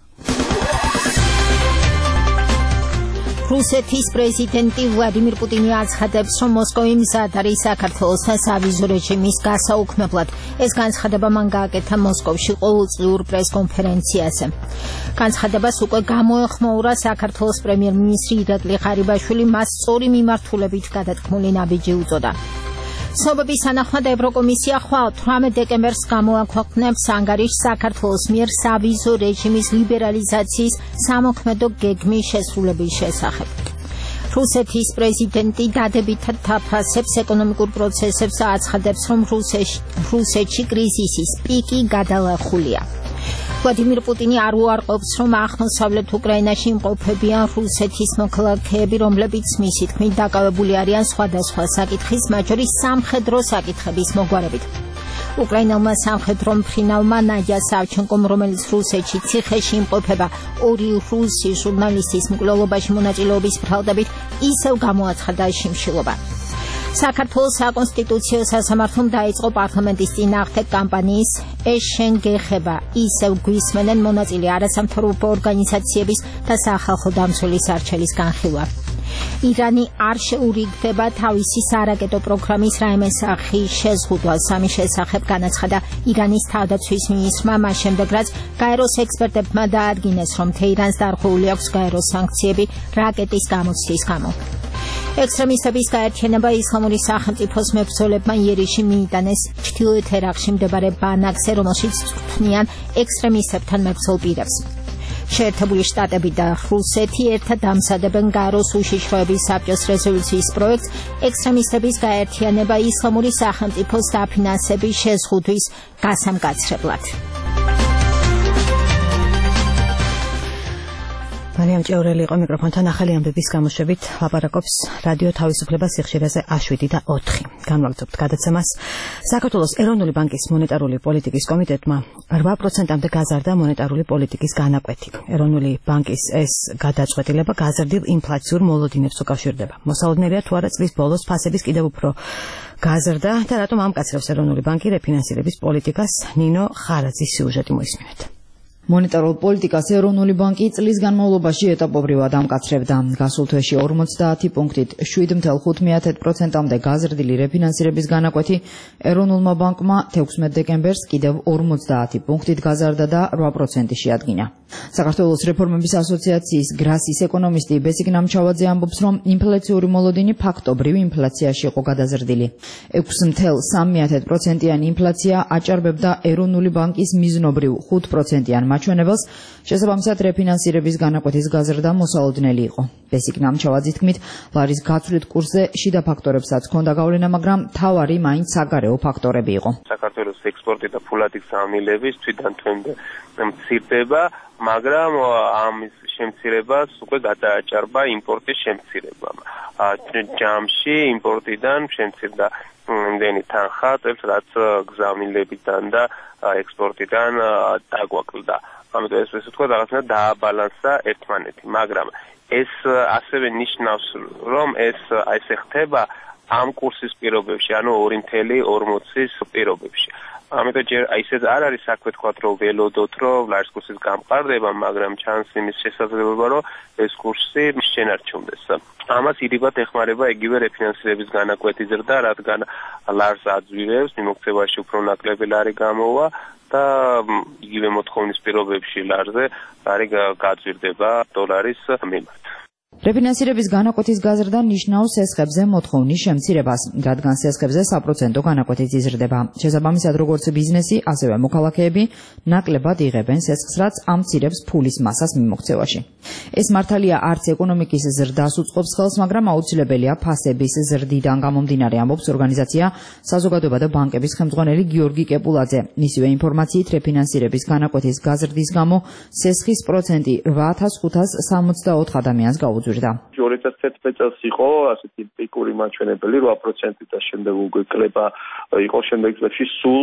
რუსეთის პრეზიდენტი ვლადიმირ პუტინი აცხადებს, რომ მოსკოვი მზად არის საქართველოსთან სავიზო რეჟიმის გასაუქმებლად. ეს განცხადება მან გააკეთა მოსკოვში ყოველწლიურ პრესკონფერენციაზე. განცხადებას უკვე გამოეხმაურა საქართველოს პრემიერ-მინისტრი ირაკლი ღარიბაშვილი, მას სწორი მიმართულებით გადათქმული ნაბიჯი უწოდა. ცნობების თანახმად ევროკომისია ხვალ 18 დეკემბერს გამოაქვეყნებს ანგარიშს საქართველოს მიერ სავიზო რეჟიმის ლიბერალიზაციის სამოქმედო გეგმის შესრულების შესახებ. რუსეთის პრეზიდენტი დადებითად თაფასებს ეკონომიკურ პროცესებს და აცხადებს, რომ რუსეთში კრიზისის პიკი გადალახულია. ვლადიმირ პუტინი არ უარყოფს, რომ აღმოსავლეთ უკრაინაში იმყოფებიან რუსეთის მოქალაქეები, რომლებიც მისი თქმით დაკავებული არიან სხვადასხვა საკითხის, მათ შორის სამხედრო საკითხების მოგვარებით. უკრაინელმა სამხედრო მფრინავმა ნადია სავჩენკომ, რომელიც რუსეთში ციხეში იმყოფება, ორი რუსი ჟურნალისტის მკვლელობაში მონაწილეობის ბრალდებით ისევ გამოაცხადა შიმშილობა. საქართველოს საკონსტიტუციო სასამართლომ დაიწყო პარლამენტის წინააღმდეგ კამპანიის ეს შენ გეხება, ისევ გვისმენენ მონაწილე არასამთავრობო ორგანიზაციების და სახალხო დამცველის არჩევის განხილვა. ირანი არ შეურიგდება თავისი სარაკეტო პროგრამის რაიმე სახის შეზღუდვას. ამის შესახებ განაცხადა ირანის თავდაცვის მინისტრმა, მას შემდეგ რაც გაეროს ექსპერტებმა დაადგინეს, რომ თეირანს დარღვეული აქვს გაეროს სანქციები რაკეტის გამოცდის გამო. ექსტრემისტების გაერთიანება ისლამური სახელმწიფოს მებრძოლებმა იერიში მიიტანეს ჩრდილოეთ ერაყში მდებარე ბანაკზე, რომელშიც წვრთნიან ექსტრემისტებთან მებრძოლ პირებს. შეერთებული შტატები და რუსეთი ერთად ამზადებენ გაეროს უშიშროების საბჭოს რეზოლუციის პროექტს ექსტრემისტების გაერთიანება ისლამური სახელმწიფოს დაფინანსების შეზღუდვის გასამკაცრებლად. მარიამ ჭიაურელი იყო მიკროფონთან. ახალი ამბების გამოშვებით ლაპარაკობს რადიო თავისუფლება სიხშირეზე A7 და 4. განვაგრძობთ გადაცემას. საქართველოს ეროვნული ბანკის მონეტარული პოლიტიკის კომიტეტმა 8%-მდე გაზარდა მონეტარული პოლიტიკის განაკვეთი. ეროვნული ბანკის ეს გადაწყვეტილება გაზრდილ ინფლაციურ მოლოდინებს უკავშირდება. მოსალოდნელია თუ არა წლის ბოლოს ფასების კიდევ უფრო გაზრდა და რატომ ამკაცრებს ეროვნული ბანკი რეფინანსირების პოლიტიკას. ნინო ხარაძის სიუჟეტი მოისმინეთ. მონეტარულ პოლიტიკას ეროვნული ბანკი წლის განმავლობაში ეტაპობრივად ამკაცრებდა. გასულ თვეში 50 პუნქტით 7.5%-მდე გაზრდილი რეფინანსირების განაკვეთი ეროვნულმა ბანკმა 16 დეკემბერს კიდევ 50 პუნქტით გაზარდა და 8% შეადგინა. საქართველოს რეფორმების ასოციაციის გრასის ეკონომისტი ბესიკ ნამჩავაძე ამბობს, რომ ინფლაციური მოლოდინი ფაქტობრივ ინფლაციაში იყო გადაზრდილი. 6.3%-იანი ინფლაცია აჭარბებდა ეროვნული ბანკის მიზნობრივ 5%-იან მაჩვენებელს, შესაბამისად რეფინანსირების განაკვეთის გაზრდა მოსალოდნელი იყო. ბესიკ ნამჩავაძის თქმით, ლარის გაცვლით კურსზე შიდა ფაქტორებსაც ჰქონდა გავლენა, მაგრამ მთავარი მაინც საგარეო ფაქტორები იყო. საქართველოს ექსპორტი და ფულადი სამილების თვიდან თვემდე მცირდება, მაგრამ ამის შემცირებას უკვე გადააჭარბა იმპორტის შემცირებამ. ჯამში იმპორტიდან შემცირდა იმდენი თანხა, რაც გზავნილებიდან და ექსპორტიდან დაგვაკლდა. ამიტომ ეს ვთქვა, რაღაცნაირად დააბალანსა ერთმანეთი, მაგრამ ეს ასევე ნიშნავს, რომ ეს ხდება ამ კურსის პირობებში, ანუ 2.40-ის პირობებში. ამიტომ ჯერ ისედაც არ არის საქმე თქვათ, რომ ველოდოთ, რომ ლარის კურსის გამყარდება, მაგრამ ჩანს იმის შესაძლებლობა, რომ ეს კურსი შენარჩუნდეს. ამას ირიბად ეხმარება იგივე რეფინანსირების განაკვეთი ზრდა, რადგან ლარს აძვირებს, მიმოქცევაში უფრო ნაკლები ლარი გამოვა და იგივე მოთხოვნის პირობებში ლარზე ლარი გაძვირდება დოლარის მიმართ. რეფინანსირების განაკვეთის გაზრდა ნიშნავს სესხებზე მოთხოვნის შემცირებას, რადგან სესხებზე საპროცენტო განაკვეთიც იზრდება. შესაბამისად, როგორც ბიზნესი, ასევე მოქალაქეები ნაკლებად იღებენ სესხს, რაც ამცირებს ფულის მასას მიმოქცევაში. ეს მართალია არც ეკონომიკის ზრდას უწყობს ხელს, მაგრამ აუცილებელია ფასების ზრდიდან გამომდინარე, ამბობს ორგანიზაცია საზოგადოება და ბანკების ხელმძღვანელი გიორგი კეპულაძე. მისივე ინფორმაციით, რეფინანსირების განაკვეთის გაზრდის გამო სესხის პროცენტი 8564 ადამიანს გაუძლებს. დაუძვირდა. 2011 წელს იყო ასეთი პიკური მაჩვენებელი 8% და შემდეგ უკვე კლება იყო შემდეგ წლებში სულ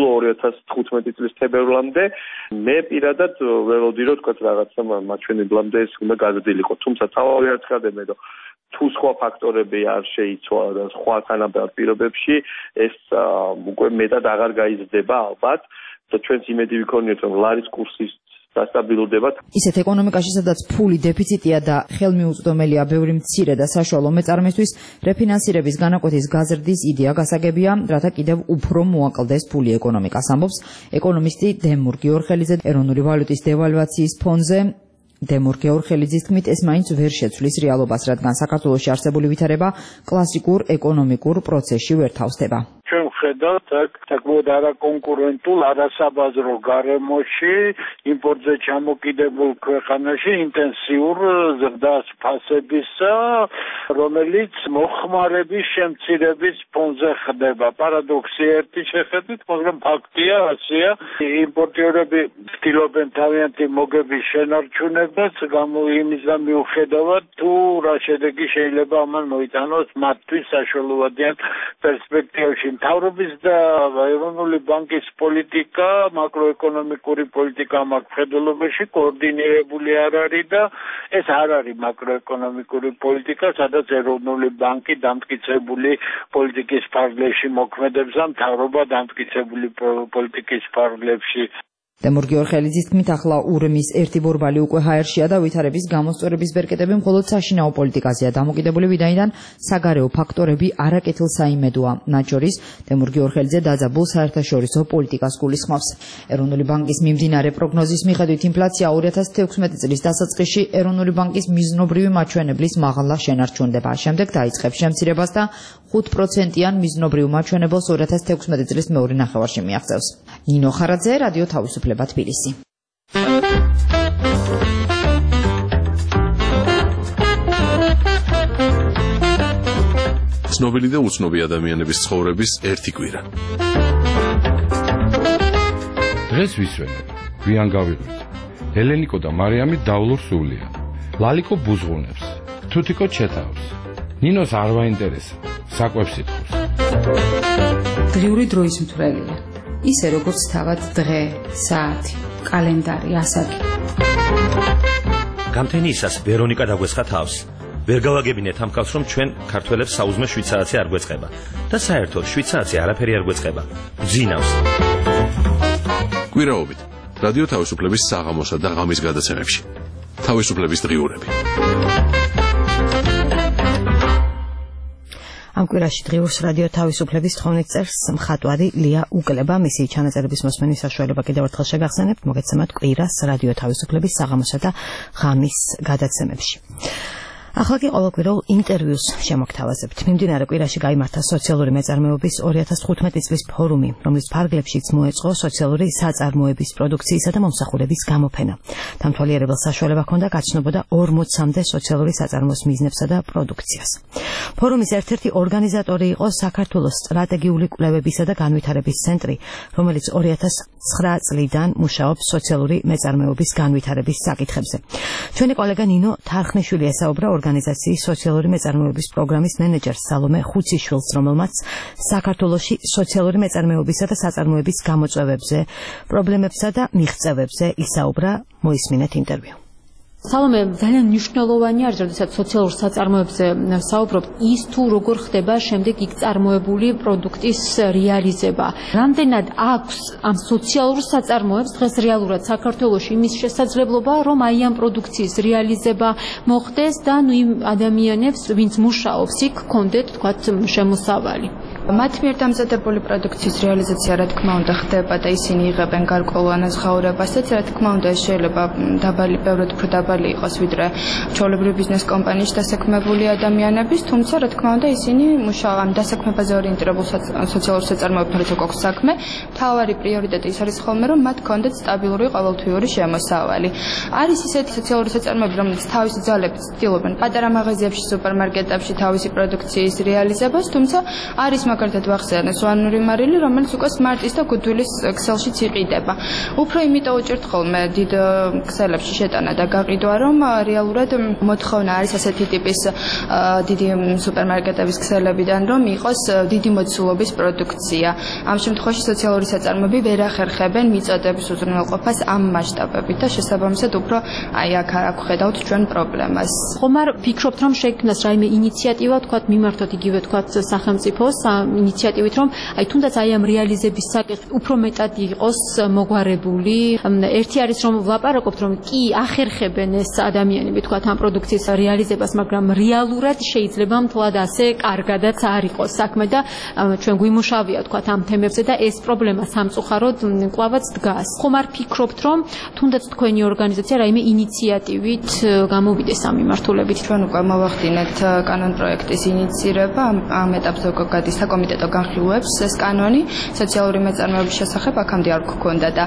2015 წლის თებერვლამდე. მე პირადად ველოდი რომ თქვა რაღაცა მაჩვენებლამდე ეს უნდა გაზრდილიყო, თუმცა თავი არ ცხადები რომ თუ სხვა ფაქტორები არ შეიცვალა და სხვა თანაბარ პირობებში ეს უკვე მეტად აღარ გაიზრდება ალბათ და ჩვენც იმედი ვიქონიოთ რომ ლარის კურსის დასტაბილურდება. ისეთ ეკონომიკაში, სადაც ფული დეფიციტია და ხელმიუწვდომელია ბევრი მცირე და საშუალო მეწარმისთვის, რეფინანსირების განაკვეთის გაზრდის იდეა გასაგებია, რათა კიდევ უფრო მოაკლდეს ფული ეკონომიკას, ამბობს ეკონომისტი დემურ გიორხელიძე ეროვნული ვალუტის დევალვაციის ფონზე. დემურ გიორხელიძის თქმით, ეს მაინც ვერ შეცვლის რეალობას, რადგან საქართველოში არსებული ვითარება კლასიკურ ეკონომიკურ პროცესში ვერ თავსდება. ჩვენ ვხედავთ აქ საკმაოდ არაკონკურენტულ, არასაბაზრო გარემოში, იმპორტზე ჩამოკიდებულ ქვეყანაში ინტენსიურ ზრდას ფასებისა, რომელიც მოხმარების შემცირების ფონზე ხდება. პარადოქსი ერთი შეხედვით, მაგრამ ფაქტია, ასეა, იმპორტიორები ცდილობენ თავიანთი მოგების შენარჩუნებას, იმისა მიუხედავად, თუ რა შედეგი შეიძლება ამან მოიტანოს მათთვის საშუალებიან პერსპექტივაში. მთავრობის და ეროვნული ბანკის პოლიტიკა, მაკროეკონომიკური პოლიტიკა ამ მხედველობაში კოორდინირებული არ არის და ეს არ არის მაკროეკონომიკური პოლიტიკა, სადაც ეროვნული ბანკი დამტკიცებული პოლიტიკის ფარგლებში მოქმედებს და მთავრობა დამტკიცებული პოლიტიკის ფარგლებში. დემურ გიორხელიძის თქმით, ახლა ურმის ერთი ბორბალი უკვე ჰაერშია და ვითარების გამოსწორების ბერკეტები მხოლოდ საშინაო პოლიტიკაზეა დამოკიდებული, ვინაიდან საგარეო ფაქტორები არაკეთილ საიმედოა. მათ შორის დემურ გიორხელიძე დაძაბულ საერთაშორისო პოლიტიკას გულისხმობს. ეროვნული ბანკის მიმდინარე პროგნოზის მიხედვით ინფლაცია 2016 წლის დასაწყისში ეროვნული ბანკის მიზნობრივი მაჩვენებლის მაღლა შენარჩუნდება. შემდეგ დაიწყებს შემცირებას და 5%-იან მიზნობრივ მაჩვენებელს 2016 წლის მეორე ნახევარში მიაღწევს. ნინო ხარაძე, რადიო თავისუფლება, თბილისი. ცნობილი და უცნობი ადამიანების ცხოვრების ერთი კვირა. დღეს ვისვენებ, გვიან გავიღვიძ. ელენიკო და მარიამი დავლურ სულია. ლალიკო ბუზღუნებს, თუთიკო ჩეთავს. ნინოს არ ვაინტერესა, საკვებს იტყვის. დღიური დროის მთვრელია. ისე როგორც თავად დღე, საათი, კალენდარი, ასაკი. გამთენიისას ვერონიკა დაგვესხა თავს. ვერ გავაგებინეთ ამ ხალხს, რომ ჩვენ ქართველებს საუზმე შვიცარაცი არ გვეწყება და საერთოდ შვიცარაცი არაფერი არ გვეწყება. გძინავს. კვირაობით რადიო თავისუფლების საღამოსა და ღამის გადაცემებში. თავისუფლების დღიურები. ამ კვირაში დღიურს რადიო თავისუფლების თხოვნით წერს მხატვარი ლია უკლება. მისი ჩანაწერების მოსმენის საშუალება კიდევ ერთხელ შეგახსენებთ, მოგეცემათ კვირას რადიო თავისუფლების საღამოსა და ღამის გადაცემებში. ახლა კი ყოველკვირეულ ინტერვიუს შემოგთავაზებთ. მიმდინარე კვირაში გაიმართა სოციალური მეწარმეობის 2015 წლის ფორუმი, რომლის ფარგლებშიც მოეწყო სოციალური საწარმოების პროდუქციისა და მომსახურების გამოფენა. დამთვალიერებელ საშუალება ჰქონდა გაცნობოდა 40-მდე სოციალური საწარმოების მიზნებსა და პროდუქციას. ფორუმის ერთ-ერთი ორგანიზატორი იყო საქართველოს სტრატეგიული კვლევებისა და განვითარების ცენტრი, რომელიც 2009 წლიდან მუშაობს სოციალური მეწარმეობის განვითარების საკითხებზე. ჩვენი კოლეგა ნინო თარხნიშვილი ესაუბრა ორგანიზაციის სოციალური მეწარმეობის პროგრამის მენეჯერ სალომე ხუციშვილს, რომელმაც საქართველოში სოციალური მეწარმეობისა და საწარმოების გამოწვევებზე, პრობლემებსა და მიღწევებზე ისაუბრა. მოისმინეთ ინტერვიუ. სალომე, ძალიან მნიშვნელოვანი არის, როდესაც სოციალურ საწარმოებზე საუბრობთ, ის თუ როგორ ხდება შემდეგ იქ წარმოებული პროდუქტის რეალიზება. რამდენად აქვს ამ სოციალურ საწარმოებს დღეს რეალურად საქართველოში იმის შესაძლებლობა, რომ აი ამ პროდუქციის რეალიზება მოხდეს და იმ ადამიანებს, ვინც მუშაობს იქ, კონდეთ თქვათ შემოსავალი. მათ მიერ დამზადებული პროდუქციის რეალიზაცია რა თქმა უნდა ხდება და ისინი იღებენ გარკვეულ ანაზღაურებასაც, რა თქმა უნდა ეს შეიძლება დაბალი, ბევრად უფრო დაბალი იყოს ვიდრე ჩვეულებრივი ბიზნეს კომპანიაში დასაქმებული ადამიანების, თუმცა რა თქმა უნდა ისინი მუშაობენ დასაქმებაზე ორიენტირებულ სოციალურ საწარმოებთან როცა გვაქვს საქმე, მთავარი პრიორიტეტი ის არის ხოლმე რომ მათ კონდეთ სტაბილური ყოველთვიური შემოსავალი. არის ისეთი სოციალური საწარმოები, რომელიც თავისი ძალებით ცდილობენ პატარა მაღაზიებში, სუპერმარკეტებში თავისი პროდუქციის რეალიზებას, თუმცა არის მაგალითად ვახსენე სვანური მარილი, რომელიც უკვე სმარტის და გუდვილის ქსელშიც იყიდება. უფრო იმიტომ უჭირთ ხოლმე დიდ ქსელებში შეტანა და გაყიდვა, რომ რეალურად მოთხოვნა არის ასეთი ტიპის დიდი სუპერმარკეტების ქსელებიდან, რომ იყოს დიდი მოცულობის პროდუქცია. ამ შემთხვევაში სოციალური საწარმოები ვერ ახერხებენ მიწოდების უზრუნველყოფას ამ მასშტაბებით და შესაბამისად უფრო აქ ვხედავთ ჩვენ პრობლემას. ხომ არ ფიქრობთ, რომ შეიქმნას რაიმე ინიციატივა, თქვათ, მიმართოთ იგივე თქვათ სახელმწიფოს ინიციატივით, რომ თუნდაც ამ რეალიზების საკითხი უფრო მეტად იყოს მოგვარებული. ერთი არის რომ ვლაპარაკობთ, რომ კი ახერხებენ ეს ადამიანები, თქვათ, ამ პროდუქციის რეალიზებას, მაგრამ რეალურად შეიძლება მთლად ასე კარგადაც არ იყოს საქმე და ჩვენ გვიმუშავია, თქვათ, ამ თემებზე და ეს პრობლემა სამწუხაროდ კვლავაც დგას. ხომ არ ფიქრობთ, რომ თუნდაც თქვენი ორგანიზაცია რაიმე ინიციატივით გამოვიდეს ამ მიმართულებით? ჩვენ უკვე მოვახდინეთ კანონპროექტის ინიციირება, ამ ეტაპზე უკვე გადის საკომიტეტო განხილვებს ეს კანონი სოციალური მეწარმეობის შესახებ აქამდე არ გქონდა და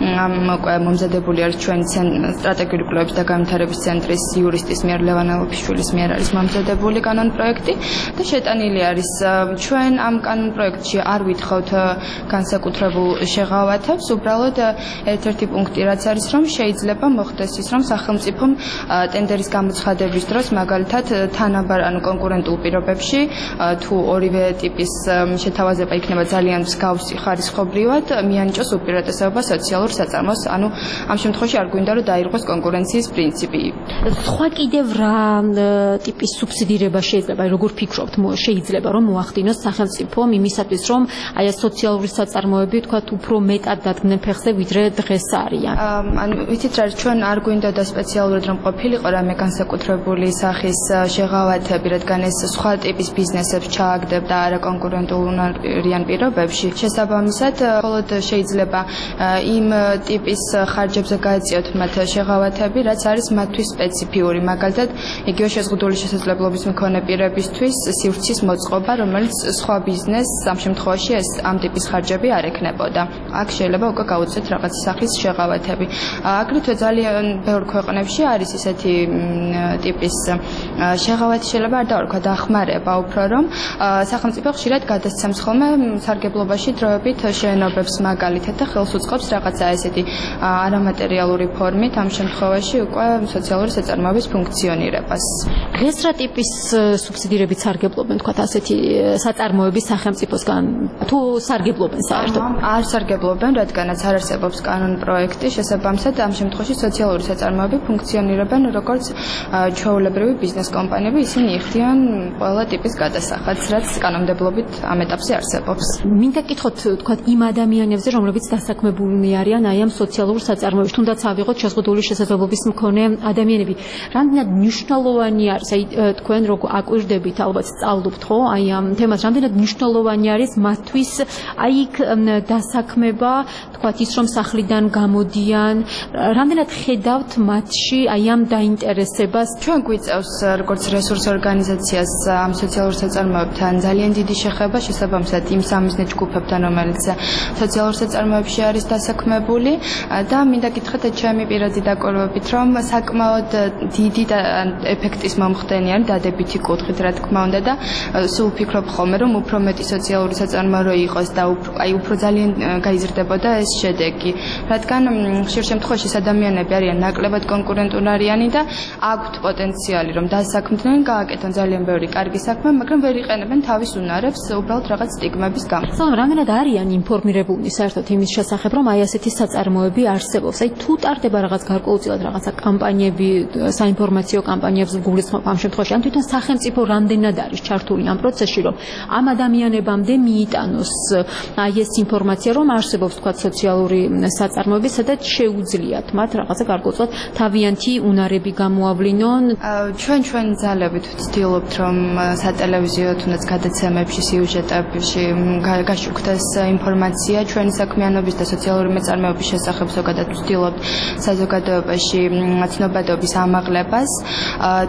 უკვე მომზადებული არის ჩვენი სტრატეგიული კვლევების და განვითარების ცენტრის იურისტის მიერ ლევან ალოფიშვილის მიერ არის მომზადებული კანონპროექტი და შეტანილი არის ჩვენ ამ კანონპროექტში არ ვითხოვთ განსაკუთრებულ შეღავათებს, უბრალოდ ერთ-ერთი პუნქტი რაც არის, რომ შეიძლება მოხდეს ის, რომ სახელმწიფომ ტენდერის გამოცხადების დროს მაგალითად თანაბარ ანუ კონკურენტულ პირობებში თუ ორივე ტიპის შეთავაზება იქნება ძალიან მსგავსი ხარისხობრივად მიანიჭოს უპირატესობა სოციალურ საწარმოს, ანუ ამ შემთხვევაში არ გვინდა რომ დაირღვეს კონკურენციის პრინციპი. სხვა კიდევ რა ტიპის სუბსიდირება შეიძლება, როგორ ფიქრობთ, შეიძლება რომ მოახდინოს სახელმწიფომ იმისათვის, რომ აი ეს სოციალური საწარმოები, თქვათ, უფრო მეტად დადგნენ ფეხზე, ვიდრე დღეს არიან. ანუ ვიცით რა, ჩვენ არ გვინდა და სპეციალურად რომ ყოფილიყო რამე განსაკუთრებული სახის შეღავათები, რადგან ეს სხვა ტიპის ბიზნესებს ჩააგდებდა არაკონკურენტულიან პირობებში. შესაბამისად, მხოლოდ შეიძლება იმ ტიპის ხარჯებზე გაეწიოთ მათ შეღავათები, რაც არის მათთვის სპეციფიური. მაგალითად, იგივე შეზღუდული შესაძლებლობის მქონე პირებისთვის სივრცის მოწყობა, რომელიც სხვა ბიზნესს ამ შემთხვევაში ეს ამ ტიპის ხარჯები არ ექნებოდა. აქ შეიძლება უკვე გაუწიოთ რაღაც სახის შეღავათები. აგრეთვე ძალიან ბევრ ქვეყნებში არის ისეთი ტიპის შეღავათი, შეიძლება არ დავარქვა დახმარება უფრო, რომ სახელმწიფო ხშირად გადასცემს ხოლმე სარგებლობაში დროებით შენობებს მაგალითად და ხელს უწყობს რაღაცა ესეთი არამატერიალური ფორმით ამ შემთხვევაში უკვე სოციალური საწარმოების ფუნქციონირებას. დღეს რა ტიპის სუბსიდირებით სარგებლობენ, თქვათ, ასეთი საწარმოები სახელმწიფოსგან თუ სარგებლობენ საერთოდ? არ სარგებლობენ, რადგანაც არ არსებობს კანონპროექტი, შესაბამისად ამ შემთხვევაში სოციალური საწარმოები ფუნქციონირებენ როგორც ჩვეულებრივი ბიზნეს კომპანიები, ისინი იხდიან ყველა ტიპის გადასახადს, რაც კანონმდებლობით ამ ეტაპზე არსებობს. მინდა გითხოთ, თქვათ, იმ ადამიანებზე, რომლებიც დასაქმებულნი არიან აი ამ სოციალურ საწარმოებში, თუნდაც ავიღოთ შეზღუდული შესაძლებლობის მქონე ადამიანები. რამდენად მნიშვნელოვანი არის, აი თქვენ როგორ აკვირდებით, ალბათ სწავლობთ ხო, აი ამ თემას, რამდენად მნიშვნელოვანი არის მათთვის აი იქ დასაქმება, თქვათ, ის რომ სახლიდან გამოდიან, რამდენად ხედავთ მათში აი ამ დაინტერესებას? ჩვენ გვიწევს როგორც რესურს ორგანიზაციას ამ სოციალურ საწარმოებთან ძალიან დიდი შეხება, შესაბამისად იმ სამიზნე ჯგუფებთან, რომელიც სოციალურ საწარმოებში არის დასაქმებული და მინდა გითხრათ ჩემი პირადი დაკვირვებით, რომ საკმაოდ დიდი და ეფექტის მომხდენია დადებითი კუთხით, რა თქმა უნდა და სულ ვფიქრობ ხოლმე, რომ უფრო მეტი სოციალური საწარმო რო იყოს და უფრო ძალიან გაიზრდებოდა ეს შედეგი, რადგან ხშირ შემთხვევაში ეს ადამიანები არიან ნაკლებად კონკურენტულარიანი და აქვთ პოტენციალი რომ დასაქმდნენ, გააკეთონ ძალიან ბევრი კარგი საქმე, მაგრამ ვერ იყენებენ თავის უნარებს უბრალოდ რაღაც სტიგმების გამო. სალამ, რამდენად არიან ინფორმირებულნი საერთოდ იმის შესახებ, რომ აი ასეთი საწარმოები არსებობს? აი თუ ტარდება რაღაც გარკვეულწილად რაღაცა კამპანიები, საინფორმაციო კამპანიებს გულისხმობ ამ შემთხვევაში, ან თვითონ სახელმწიფო რამდენად არის ჩართული ამ პროცესში, რომ ამ ადამიანებამდე მიიტანოს აი ეს ინფორმაცია, რომ არსებობს თქვა სოციალური საწარმოები, სადაც შეუძლიათ მათ რაღაცა გარკვეულწილად თავიანთი უნარები გამოავლინონ. ჩვენ ძალებით ვცდილობთ, რომ სატელევიზიო თუნდაც გადაცემებში, სიუჟეტებში გაშუქდეს ინფორმაცია ჩვენი საქმიანობის და სოციალური მეწარმეობის შესახებ, ზოგადად ვცდილობთ საზოგადოებაში ცნობადობის ამაღლებას, თუმცა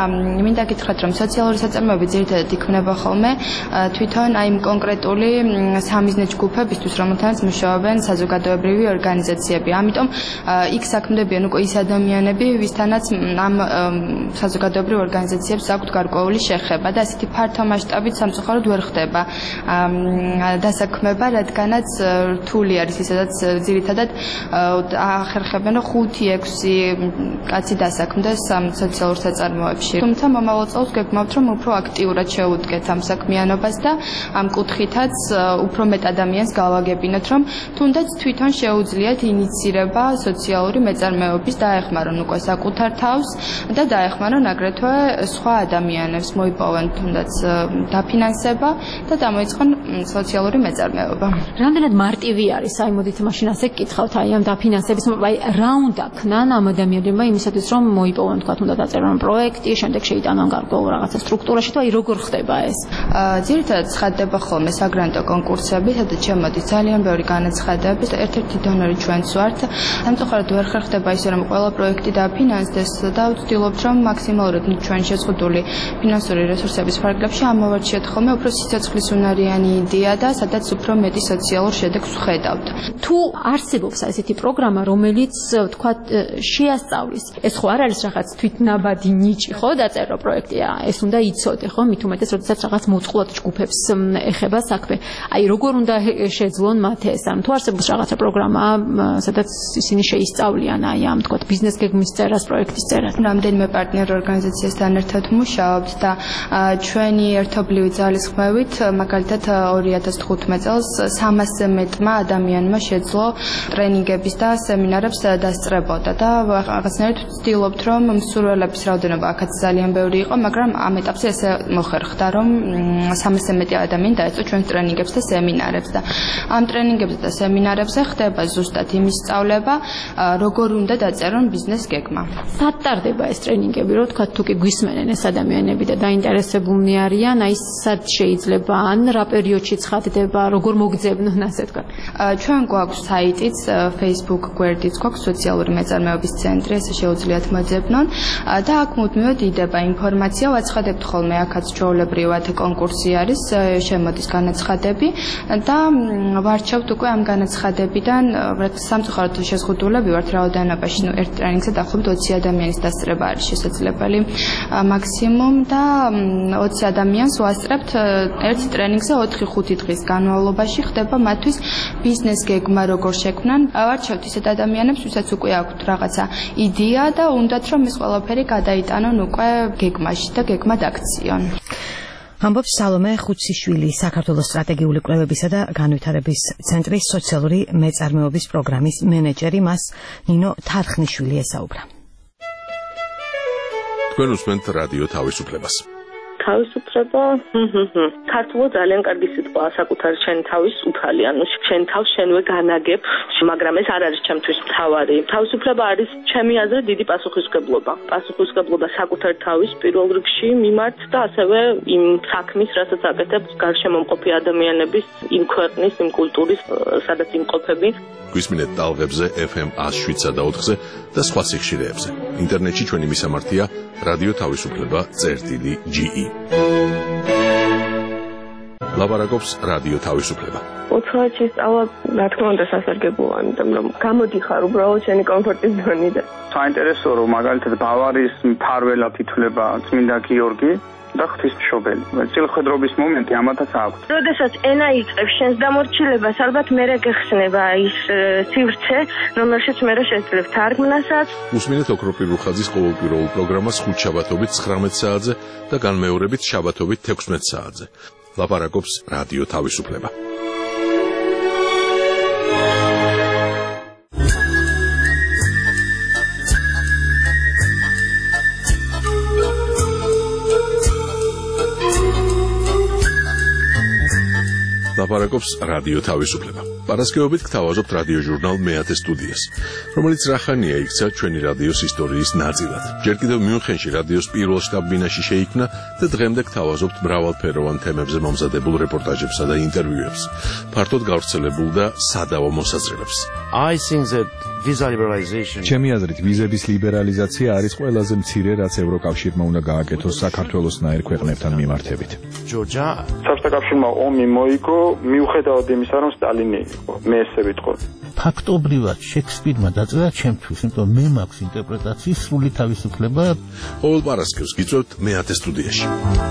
მინდა გითხრათ, რომ სოციალური საწარმოები ძირითადად იქმნება ხოლმე თვითონ აი იმ კონკრეტული სამიზნე ჯგუფებისთვის, რომელთანაც მუშაობენ საზოგადოებრივი ორგანიზაციები. ამიტომ იქ საქმდებიან უკვე ის ადამიანები, ვისთანაც ამ საზოგადოებრივ ორგანიზაციებს აქვთ გარკვეული შეხება და ასეთი ფართო მასშტაბით სამწუხაროდ ვერ ხდება დასაქმება, რადგანაც რთული არის ისედაც ძირითადად ახერხებენ 5-6 კაცი დასაქმდეს ამ სოციალურ საწარმოებში. თუმცა მომავალ წელს გეგმავთ, რომ უფრო აქტიურად შევუდგეთ ამ საქმიანობას და ამ კუთხითაც უფრო მეტ ადამიანს გავაგებინოთ, რომ თუნდაც თვითონ შეუძლიათ ინიცირება სოციალური მეწარმეობის, დაეხმარონ უკვე საკუთარ თავს და დაეხმარონ აგრეთვე სხვა ადამიანებს, მოიპოვონ თუნდაც დაფინანსება და გამოიწყონ სოციალური მეწარმეობა. რამდენად მარტივი არის, აი მოდით მაშინ ასე გკითხავთ, აი ამ დაფინანსების, აი რა უნდა ქნან ამ ადამიანებმა იმისათვის, რომ მოიპოვონ თქვა უნდა დაწერონ პროექტი, შემდეგ შეიტანონ გარკვეულ რაღაცა სტრუქტურაში, თუ აი როგორ ხდება ეს? ძირითადად ცხადდება ხოლმე საგრანტო კონკურსები, სადაც შემოდის ძალიან ბევრი განაცხადები და ერთ-ერთი დონორი ჩვენც ვართ. სამწუხაროდ ვერ ხერხდება ისე, რომ ყველა პროექტი დაფინანსდეს და ვცდილობთ, რომ მაქსიმალურად ჩვენ შეზღუდული ფინანსური რესურსების ფარგლებში ამოვარჩიოთ ხოლმე უფრო სიცოცხლისუნარიანი იდეა და სადაც უფრო მეტი სოციალურ შედეგს ვხედავთ. თუ არსებობს ესეთი პროგრამა, რომელიც თქვა შეასწავლის, ეს ხო არ არის რაღაც თვითნაბადი ნიჭი, ხო, დაწერო პროექტი, ეს უნდა იცოდე, ხო, მით უმეტეს, როდესაც რაღაც მოწყვლად ჯგუფებს ეხება საქმე. აი, როგორ უნდა შეძლონ მათ ეს? ან თუ არსებობს რაღაცა პროგრამა, სადაც ისინი შეისწავლიან აი ამ თქვა ბიზნეს გეგმის წერას, პროექტის წერას. რამდენიმე პარტნიორ ორგანიზაციასთან ერთად მუშაობთ და ჩვენი ერთობლივი ძალისხმევით, მაგალითად 2015 წელს 300-ზე მეტმა ადამიანმა შეძლო ტრენინგების და სემინარებს დასწრებოდა და რაღაცნაირად ვცდილობთ, რომ მსურველების რაოდენობა აქაც ძალიან ბევრი იყო, მაგრამ ამ ეტაპზე ესე მოხერხდა, რომ 300-ზე მეტი ადამიანი დაეწყო ჩვენს ტრენინგებს და სემინარებს და ამ ტრენინგებზე და სემინარებზე ხდება ზუსტად იმის სწავლება, როგორ უნდა დაწერონ ბიზნეს გეგმა. სად ტარდება ეს ტრენინგები, რომ თქვა თუ კი გვისმენენ ეს ადამიანები და დაინტერესებულნი არიან, აი სად შეიძლება, ან რა პერიოდში ცხადდება, როგორ მოგძებნონ, ასე თქვა. ჩვენ გვაქვს საიტიც, Facebook გვერდიც გვაქვს, სოციალური მეწარმეობის ცენტრი, ესე შეუძლიათ მოძებნონ და აქ მუდმივად იდება ინფორმაცია, ვაცხადებთ ხოლმე, აქაც ჩვეულებრივად კონკურსი არის, შემოდის განაცხადები და ვარჩევთ უკვე ამ განაცხადებიდან, სამწუხაროდ შეზღუდულები ვართ რაოდენობაში, ერთ ტრენინგზე დაახლოებით 20 ადამიანის დასწრება არის შესაძლებელი მაქსიმუმ და 20 ადამიანს ვასწრებთ ერთ ტრენინგზე 4-5 დღის განმავლობაში, ხდება მათთვის ბიზნეს გეგმა როგორ შექმნან. ვარჩევთ ისეთ ადამიანებს, ვისაც უკვე აქვთ რაღაცა იდეა და უნდათ რომ ეს ყველაფერი გადაიტანონ უკვე გეგმაში და გეგმა დაქციონ. ამბობს სალომე ხუციშვილი, საქართველოს სტრატეგიული კვლევებისა და განვითარების ცენტრის სოციალური მეწარმეობის პროგრამის მენეჯერი, მას ნინო თარხნიშვილი ესაუბრა. თქვენ უსმენთ რადიო თავისუფლებას. თავისუფლება ქართულად ძალიან კარგი სიტყვაა, საკუთარი შენ თავის უფალი, ანუ შენ თავს შენვე განაგებ, მაგრამ ეს არ არის ჩემთვის მთავარი. თავისუფლება არის ჩემი აზრით დიდი პასუხისმგებლობა. პასუხისმგებლობა საკუთარ თავის პირველ რიგში მიმართ და ასევე იმ საქმის, რასაც აკეთებ გარშემო მყოფი ადამიანების, იმ ქვეყნის, იმ კულტურის, სადაც იმყოფები. გვისმინეთ ტალღებზე FM 107.4-ზე და სხვა სიხშირეებზე. ინტერნეტში ჩვენი მისამართია რადიო თავისუფლება.ge. ლაპარაკობს რადიო თავისუფლება. უცხოეთში სწავლა, რა თქმა უნდა, სასარგებლოა, იმიტომ რომ გამოდიხარ უბრალოდ შენი კომფორტის ზონიდან. საინტერესოა, რომ მაგალითად ბავარიის მფარველად ითვლება წმინდა გიორგი და ღვთისმშობელი. წილხედრობის მომენტი ამათაც აქვს. როდესაც ენა იწყებს შენს დამორჩილებას, ალბათ მერე გეხსნება ის სივრცე, რომელშიც მერე შეძლებ თარგმნასაც. უსმინეთ ოქროპირ რუხაძის ყოველკვირეულ პროგრამას ხუთშაბათობით 19 საათზე და განმეორებით შაბათობით 16 საათზე. ლაპარაკობს რადიო თავისუფლება. ლაპარაკობს რადიო თავისუფლება. პარასკევობით გთავაზობთ რადიო ჟურნალ მეათე სტუდიას, რომელიც რახანია იქცა ჩვენი რადიოს ისტორიის ნაწილად. ჯერ კიდევ მიუნხენში რადიოს პირველ შტაბ-ბინაში შეიქმნა და დღემდე გთავაზობთ მრავალფეროვან თემებზე მომზადებულ რეპორტაჟებსა და ინტერვიუებს, ფართოდ გავრცელებულ და სადავო მოსაზრებებს. I think that visa liberalization. ჩემი აზრით, ვიზების ლიბერალიზაცია არის ყველაზე მცირე, რაც ევროკავშირმა უნდა გააკეთოს საქართველოსნაირ ქვეყნებთან მიმართებით. საბჭოთა კავშირმა ომი მოიგო, მიუხედავად იმისა, რომ სტალინი იყო. მე ესე ვიტყოდი. ფაქტობრივად შექსპირმა დაწერა ჩემთვის, იმიტომ მე მაქვს ინტერპრეტაციის სრული თავისუფლება. ყოველ პარასკევს გიწევთ მე-10 სტუდიაში.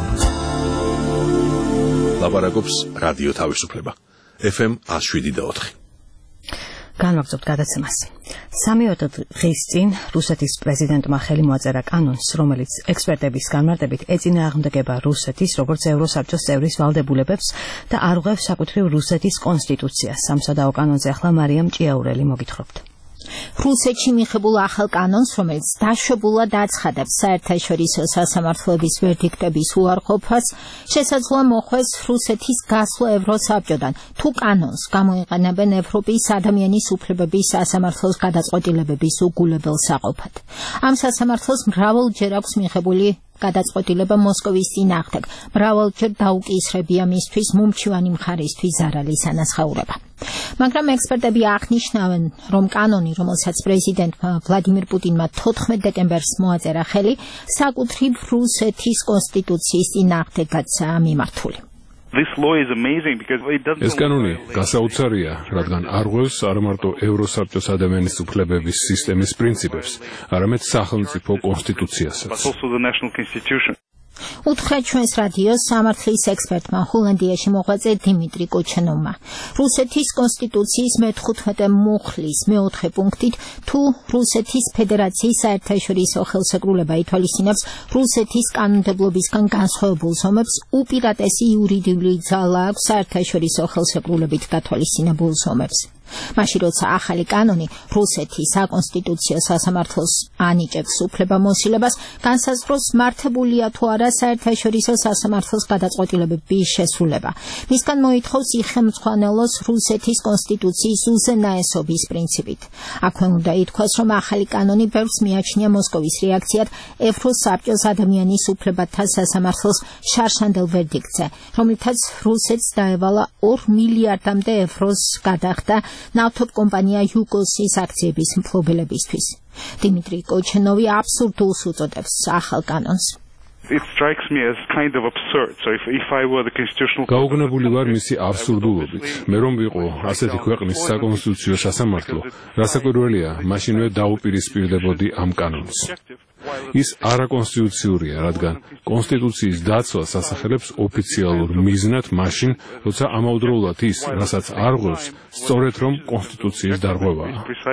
ლაპარაკობს რადიო თავისუფლება. FM 107.4. განვაგრძობთ გადაცემას. 13 დღის წინ რუსეთის პრეზიდენტმა ხელი მოაწერა კანონს, რომელიც ექსპერტების განმარტებით ეწინააღმდეგება რუსეთის როგორც ევროსაბჭოს წევრის ვალდებულებებს და არ ღვევს საკუთრივ რუსეთის კონსტიტუციას. სამსადაო კანონზე ახლა მარიამ ჭიაურელი მოგითხრობთ. რუსეთში მიღებულ ახალ კანონს, რომელიც დაშვებულად აცხადებს საერთაშორისო სასამართლოების ვერდიქტების უარყოფას, შესაძლოა მოხვდეს რუსეთის გასვლა ევროსაბჭოდან, თუ კანონს გამოიყენებენ ევროპის ადამიანის უფლებების სასამართლოს გადაწყვეტილებების უგულებელ საყოფად. ამ სასამართლოს მრავალჯერ აქვს მიღებული გადაწყვეტილება მოსკოვის წინააღმდეგ, მრავალჯერ დაუკისრებია მისთვის მომჩივანი მხარისთვის ზარალის ანაზღაურება. მაგრამ ექსპერტები აღნიშნავენ, რომ კანონი, რომელსაც პრეზიდენტმა ვლადიმირ პუტინმა 14 დეკემბერს მოაწერა ხელი, საკუთრივ რუსეთის კონსტიტუციის წინააღმდეგაცაა მიმართული. ეს კანონი გასაოცარია, რადგან არ ღვევს არა მარტო ევროსაბჭოს ადამიანის უფლებების სისტემის პრინციპებს, არამედ სახელმწიფო კონსტიტუციასაც. უთხრა ჩვენს რადიოს სამართლის ექსპერტმა ჰოლანდიაში მოღვაწე დიმიტრი კოჩენოვმა. რუსეთის კონსტიტუციის მე-15 მუხლის მე-4 პუნქტით, თუ რუსეთის ფედერაციის საერთაშორისო ხელსაკრულება ითვალისწინებს რუსეთის კანონმდებლობისგან განსხვავებულ ზომებს, უპირატესი იურიდიული ძალა აქვს საერთაშორისო ხელსაკრულებით გათვალისწინებულ ზომებს. მაშინ როცა ახალი კანონი რუსეთის საკონსტიტუციო სასამართლოს ანიჭებს უფლებამოსილებას, განსაზღვროს მართებულია თუ არა საერთაშორისო სასამართლოს გადაწყვეტილებების შესრულება. მისგან მოითხოვს იხელმძღვანელოს რუსეთის კონსტიტუციის უზენაესობის პრინციპით. აქვე უნდა ითქვას, რომ ახალი კანონი ბევრს მიაჩნია მოსკოვის რეაქციად ევროსაბჭოს ადამიანის უფლებათა სასამართლოს შარშანდელ ვერდიქტზე, რომლითაც რუსეთს დაევალა 2 მილიარდამდე ევროს გადახდა ნავთობ კომპანია იუგოსის აქციების მფლობელებისთვის. დიმიტრი კოჩენოვი აბსურდულს უწოდებს ახალ კანონს. გაუგნებული ვარ მისი აბსურდულობით. მე რომ ვიყო ასეთი ქვეყნის საკონსტიტუციო სასამართლო, რასაკვირველია, მაშინვე დაუპირისპირდებოდი ამ კანონს. ის არაკონსტიტუციურია, რადგან კონსტიტუციის დაცვას ასახელებს ოფიციალურ მიზნად მაშინ, როცა ამავდროულად ის, რასაც არ ღვევს, სწორედ რომ კონსტიტუციის დარღვევაა.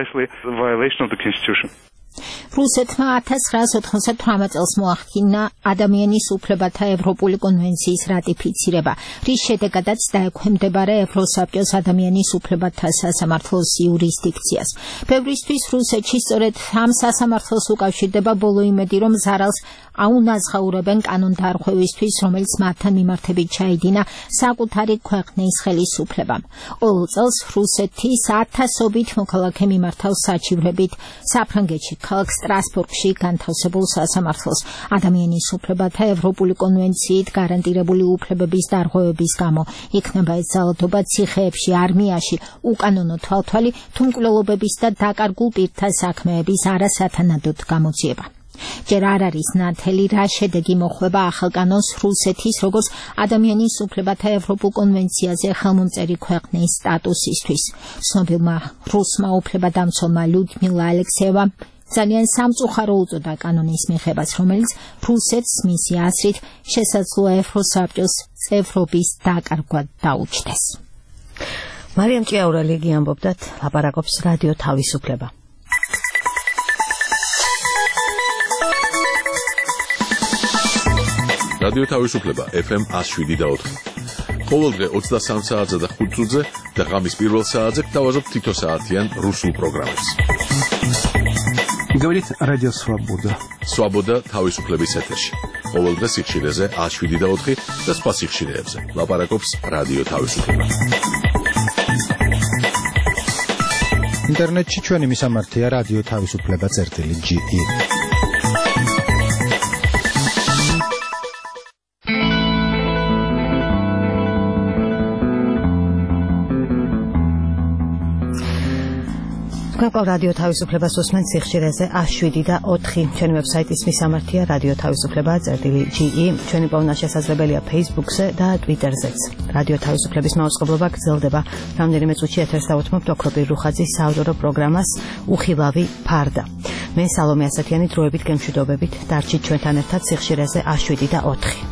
რუსეთმა 1998 წელს მოახდინა ადამიანის უფლებათა ევროპული კონვენციის რატიფიცირება, რის შედეგადაც დაექვემდებარა ევროსაბჭოს ადამიანის უფლებათა სასამართლოს იურისდიქციას. ბევრისთვის რუსეთში სწორედ ამ სასამართლოს უკავშირდება ბოლო იმედი, რომ ზარალს აუნაზღაურებენ კანონდარღვევისთვის, რომელიც მათთან მიმართებით ჩაიდინა საკუთარი ქვეყნის ხელისუფლებამ. ყოველ წელს რუსეთის 1000-ობით მოქალაქე მიმართავს საჩივრებით საფრანგეთში ქალაქ სტრასბურგში განთავსებულ სასამართლოს ადამიანის უფლებათა ევროპული კონვენციით გარანტირებული უფლებების დარღვევების გამო. იქნება ეს ძალადობა ციხეებში, არმიაში, უკანონო თვალთვალი, თუ მკვლელობების და დაკარგულ პირთა საქმეების არასათანადოდ გამოძიება. ჯერ არ არის ნათელი, რა შედეგი მოხვდება ახალ კანონს რუსეთის როგორც ადამიანის უფლებათა ევროპულ კონვენციაზე ხელმომწერი ქვეყნის სტატუსისთვის. ცნობილმა რუსმა უფლებადამცველმა ლიუდმილა ალექსეევამ ძალიან სამწუხარო უწოდა კანონის მიღებას, რომელიც რუსეთს მისი აზრით შესაძლოა ევროსაბჭოს წევრობის დაკარგვა დაუჩნდეს. მარიამ ჭიაურელი გიამბობდათ, ლაპარაკობს რადიო თავისუფლება. რადიო თავისუფლება FM 107.4. ყოველდღე 23 საათზე და 5 წუთზე და ღამის პირველ საათზე გთავაზობთ თითო საათიან რუსულ პროგრამებს. Говорит Радио Свобода. Свобода თავისუფლების ეთერში. ყოველდღე სიხშირეზე 107.4 და სხვა სიხშირეებზე. ლაპარაკობს რადიო თავისუფლება. ინტერნეტში ჩვენი მისამართია რადიო თავისუფლება.ge. თქვენ რადიო თავისუფლებას უსმენთ სიხშირეზე 107 და 4. ჩვენი ვებსაიტის მისამართია რადიო თავისუფლება.ge. ჩვენი პოვნა შესაძლებელია Facebook-ზე და Twitter-ზეც. რადიო თავისუფლების მაუწყებლობა გრძელდება. რამდენიმე წუთში ეთერს დავუთმობთ ოქროპირ რუხაძის საავტორო პროგრამას უხილავი ფარდა. მე სალომე ასათიანი დროებით გემშვიდობებით. დარჩით ჩვენთან ერთად სიხშირეზე 107 და 4.